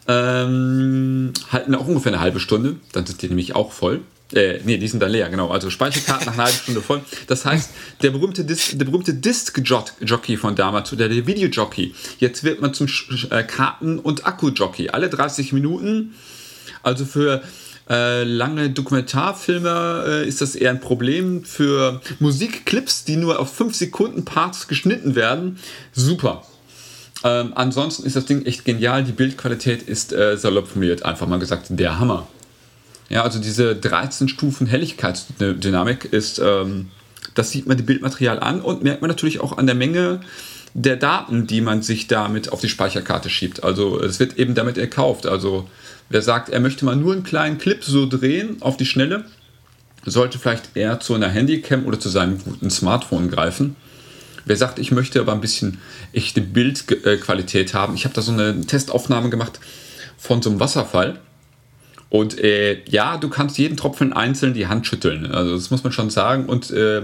ähm, halten auch ungefähr eine halbe Stunde. Dann sind die nämlich auch voll. Äh, nee, die sind dann leer, genau. Also Speicherkarten nach einer halben Stunde voll. Das heißt, der berühmte, Dis- der berühmte Disc-Jockey von damals, oder der Video-Jockey, jetzt wird man zum Sch- äh, Karten- und Akku-Jockey. Alle dreißig Minuten. Also für äh, lange Dokumentarfilme äh, ist das eher ein Problem. Für Musikclips, die nur auf fünf Sekunden Parts geschnitten werden, super. Ähm, ansonsten ist das Ding echt genial. Die Bildqualität ist äh, salopp formuliert, einfach mal gesagt, der Hammer. Ja, also diese dreizehn Stufen Helligkeitsdynamik ist, ähm, das sieht man dem Bildmaterial an und merkt man natürlich auch an der Menge der Daten, die man sich damit auf die Speicherkarte schiebt. Also es wird eben damit erkauft. Also wer sagt, er möchte mal nur einen kleinen Clip so drehen auf die Schnelle, sollte vielleicht eher zu einer Handycam oder zu seinem guten Smartphone greifen. Wer sagt, ich möchte aber ein bisschen echte Bildqualität haben. Ich habe da so eine Testaufnahme gemacht von so einem Wasserfall. Und äh, ja, du kannst jeden Tropfen einzeln die Hand schütteln. Also das muss man schon sagen. Und äh,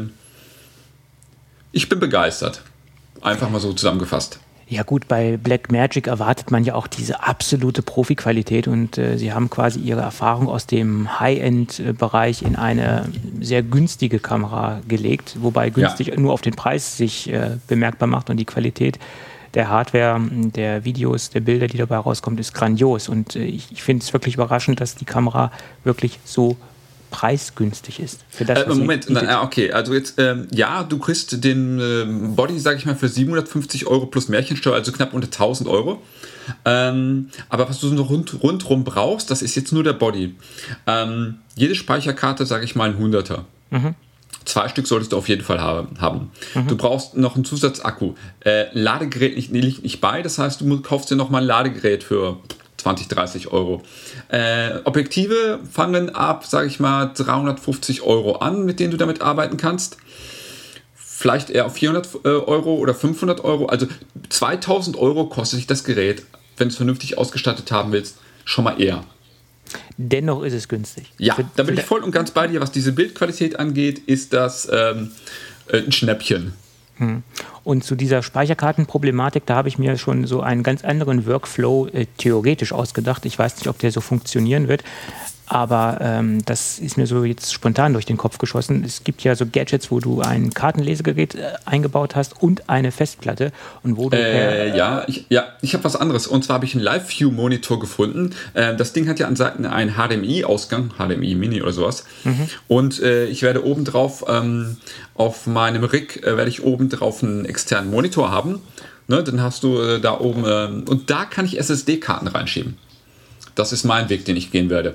ich bin begeistert. Einfach mal so zusammengefasst. Ja gut, bei Blackmagic erwartet man ja auch diese absolute Profiqualität und äh, sie haben quasi ihre Erfahrung aus dem High-End-Bereich in eine sehr günstige Kamera gelegt, wobei günstig ja. nur auf den Preis sich äh, bemerkbar macht und die Qualität der Hardware, der Videos, der Bilder, die dabei rauskommt, ist grandios. Und äh, ich, ich finde es wirklich überraschend, dass die Kamera wirklich so preisgünstig ist. Für das, äh, Moment, na, okay, also jetzt, ähm, ja, du kriegst den ähm, Body, sage ich mal, für siebenhundertfünfzig Euro plus Märchensteuer, also knapp unter tausend Euro. Ähm, aber was du so rund, rundrum brauchst, das ist jetzt nur der Body. Ähm, jede Speicherkarte, sage ich mal, ein Hunderter. Mhm. Zwei Stück solltest du auf jeden Fall haben. Mhm. Du brauchst noch einen Zusatzakku. Äh, Ladegerät liegt nicht, nicht bei, das heißt, du kaufst dir nochmal ein Ladegerät für zwanzig, dreißig Euro. Äh, Objektive fangen ab, sage ich mal, dreihundertfünfzig Euro an, mit denen du damit arbeiten kannst. Vielleicht eher auf vierhundert Euro oder fünfhundert Euro. Also zweitausend Euro kostet sich das Gerät, wenn du es vernünftig ausgestattet haben willst, schon mal eher. Dennoch ist es günstig. Ja, da bin ich voll und ganz bei dir. Was diese Bildqualität angeht, ist das ähm, ein Schnäppchen. Hm. Und zu dieser Speicherkartenproblematik, da habe ich mir schon so einen ganz anderen Workflow äh, theoretisch ausgedacht. Ich weiß nicht, ob der so funktionieren wird, aber ähm, das ist mir so jetzt spontan durch den Kopf geschossen. Es gibt ja so Gadgets, wo du ein Kartenlesegerät äh, eingebaut hast und eine Festplatte. Und wo du äh, ja, ich, ja, ich habe was anderes. Und zwar habe ich einen Live-View-Monitor gefunden. Äh, das Ding hat ja an Seiten einen H D M I-Ausgang, H D M I Mini oder sowas. Mhm. Und äh, ich werde oben drauf, ähm, auf meinem Rig, äh, werde ich oben drauf einen externen Monitor haben. Ne, dann hast du äh, da oben, äh, und da kann ich S S D-Karten reinschieben. Das ist mein Weg, den ich gehen werde.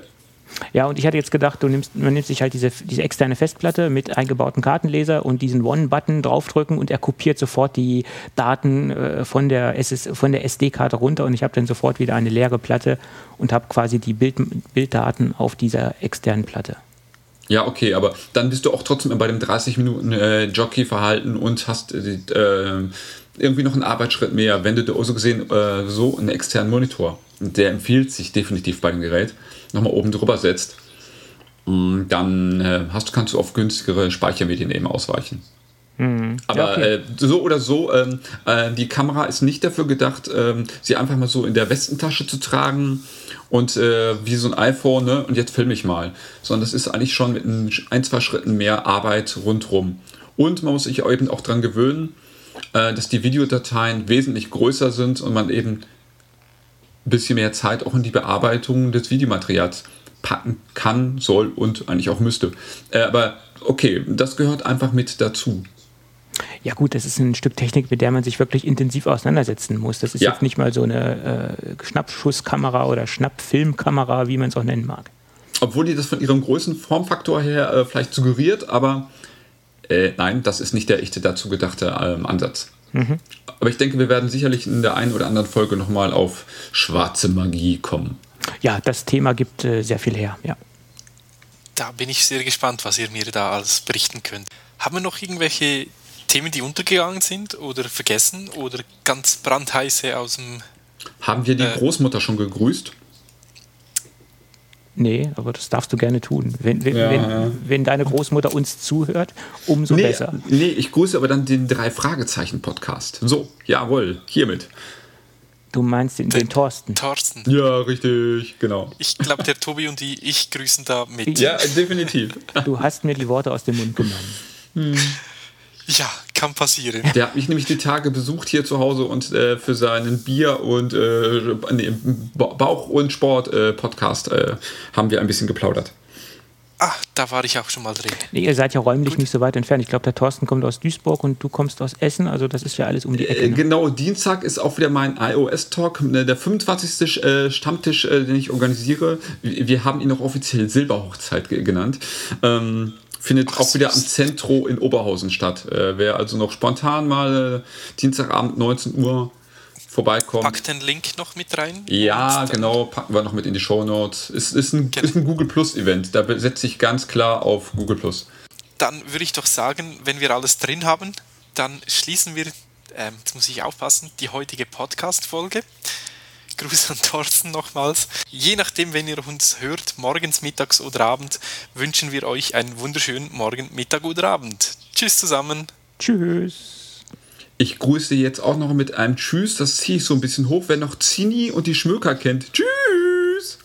Ja, und ich hatte jetzt gedacht, du nimmst, man nimmt sich halt diese, diese externe Festplatte mit eingebauten Kartenleser und diesen One-Button draufdrücken und er kopiert sofort die Daten äh, von der S S, von der S D-Karte runter und ich habe dann sofort wieder eine leere Platte und habe quasi die Bild, Bilddaten auf dieser externen Platte. Ja, okay, aber dann bist du auch trotzdem bei dem dreißig Minuten äh, Jockey-Verhalten und hast äh, äh, irgendwie noch einen Arbeitsschritt mehr, wenn du da so gesehen äh, so einen externen Monitor, der empfiehlt sich definitiv bei dem Gerät, nochmal oben drüber setzt, dann äh, hast, kannst du auf günstigere Speichermedien eben ausweichen. Mhm. Aber ja, okay. äh, so oder so, ähm, äh, die Kamera ist nicht dafür gedacht, ähm, sie einfach mal so in der Westentasche zu tragen und äh, wie so ein iPhone, ne? Und jetzt filme ich mal. Sondern das ist eigentlich schon mit ein, ein, zwei Schritten mehr Arbeit rundherum. Und man muss sich eben auch daran gewöhnen, äh, dass die Videodateien wesentlich größer sind und man eben ein bisschen mehr Zeit auch in die Bearbeitung des Videomaterials packen kann, soll und eigentlich auch müsste. Äh, aber okay, das gehört einfach mit dazu. Ja gut, das ist ein Stück Technik, mit der man sich wirklich intensiv auseinandersetzen muss. Das ist ja jetzt nicht mal so eine äh, Schnappschusskamera oder Schnappfilmkamera, wie man es auch nennen mag. Obwohl die das von ihrem größten Formfaktor her äh, vielleicht suggeriert, aber äh, nein, das ist nicht der echte dazu gedachte äh, Ansatz. Mhm. Aber ich denke, wir werden sicherlich in der einen oder anderen Folge nochmal auf schwarze Magie kommen. Ja, das Thema gibt äh, sehr viel her, ja. Da bin ich sehr gespannt, was ihr mir da alles berichten könnt. Haben wir noch irgendwelche Themen, die untergegangen sind oder vergessen oder ganz brandheiße aus dem... Haben wir die äh, Großmutter schon gegrüßt? Nee, aber das darfst du gerne tun. Wenn, wenn, ja. wenn, wenn deine Großmutter uns zuhört, umso nee, besser. Nee, ich grüße aber dann den Drei-Fragezeichen-Podcast. So, jawohl, hiermit. Du meinst den, den, den Thorsten? Thorsten. Ja, richtig, genau. Ich glaube, der Tobi und die, ich grüßen da mit. Ja, definitiv. Du hast mir die Worte aus dem Mund genommen. Hm. Ja, kann passieren. Der hat mich nämlich die Tage besucht hier zu Hause und äh, für seinen Bier- und äh, nee, Bauch- und Sport-Podcast äh, äh, haben wir ein bisschen geplaudert. Ah, da war ich auch schon mal drin. Nee, ihr seid ja räumlich Gut. nicht so weit entfernt. Ich glaube, der Thorsten kommt aus Duisburg und du kommst aus Essen. Also das ist ja alles um die Ecke. Ne? Äh, genau, Dienstag ist auch wieder mein iOS-Talk, der fünfundzwanzigste Äh, Stammtisch, äh, den ich organisiere. Wir haben ihn noch offiziell Silberhochzeit ge- genannt. Ähm, findet Ach, auch wieder am Zentro in Oberhausen statt. Äh, wer also noch spontan mal äh, Dienstagabend neunzehn Uhr vorbeikommt. Pack den Link noch mit rein. Ja, genau, packen wir noch mit in die Shownotes. Es ist ein, genau. ist ein Google Plus Event, da setze ich ganz klar auf Google Plus. Dann würde ich doch sagen, wenn wir alles drin haben, dann schließen wir, ähm, jetzt muss ich aufpassen, die heutige Podcast-Folge. Gruß an Thorsten nochmals. Je nachdem, wenn ihr uns hört, morgens, mittags oder abend, wünschen wir euch einen wunderschönen Morgen, Mittag oder Abend. Tschüss zusammen. Tschüss. Ich grüße jetzt auch noch mit einem Tschüss, das ziehe ich so ein bisschen hoch, wer noch Zini und die Schmöker kennt. Tschüss!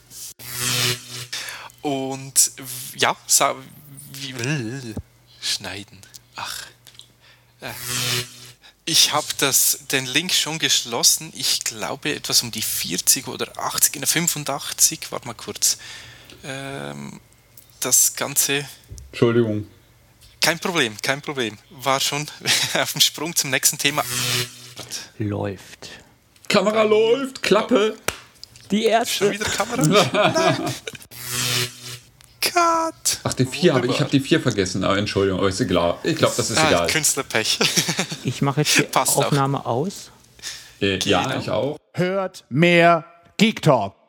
Und ja, sa- wie, schneiden. Ach. Äh. Ich habe den Link schon geschlossen. Ich glaube etwas um die vierzig oder achtzig, in fünfundachtzig. Warte mal kurz. Ähm, das Ganze... Entschuldigung. Kein Problem, kein Problem. War schon auf dem Sprung zum nächsten Thema. Läuft. Kamera läuft, Klappe. Die erste. Schon wieder Kamera? Nein. Cut. Ach, die vier habe ich habe die vier vergessen, aber Entschuldigung, aber ist egal. Ich glaube, das ist ah, egal. Künstlerpech. Ich mache jetzt die Passt Aufnahme auch. aus. Äh, ja, ich auch. Hört mehr Geek Talk.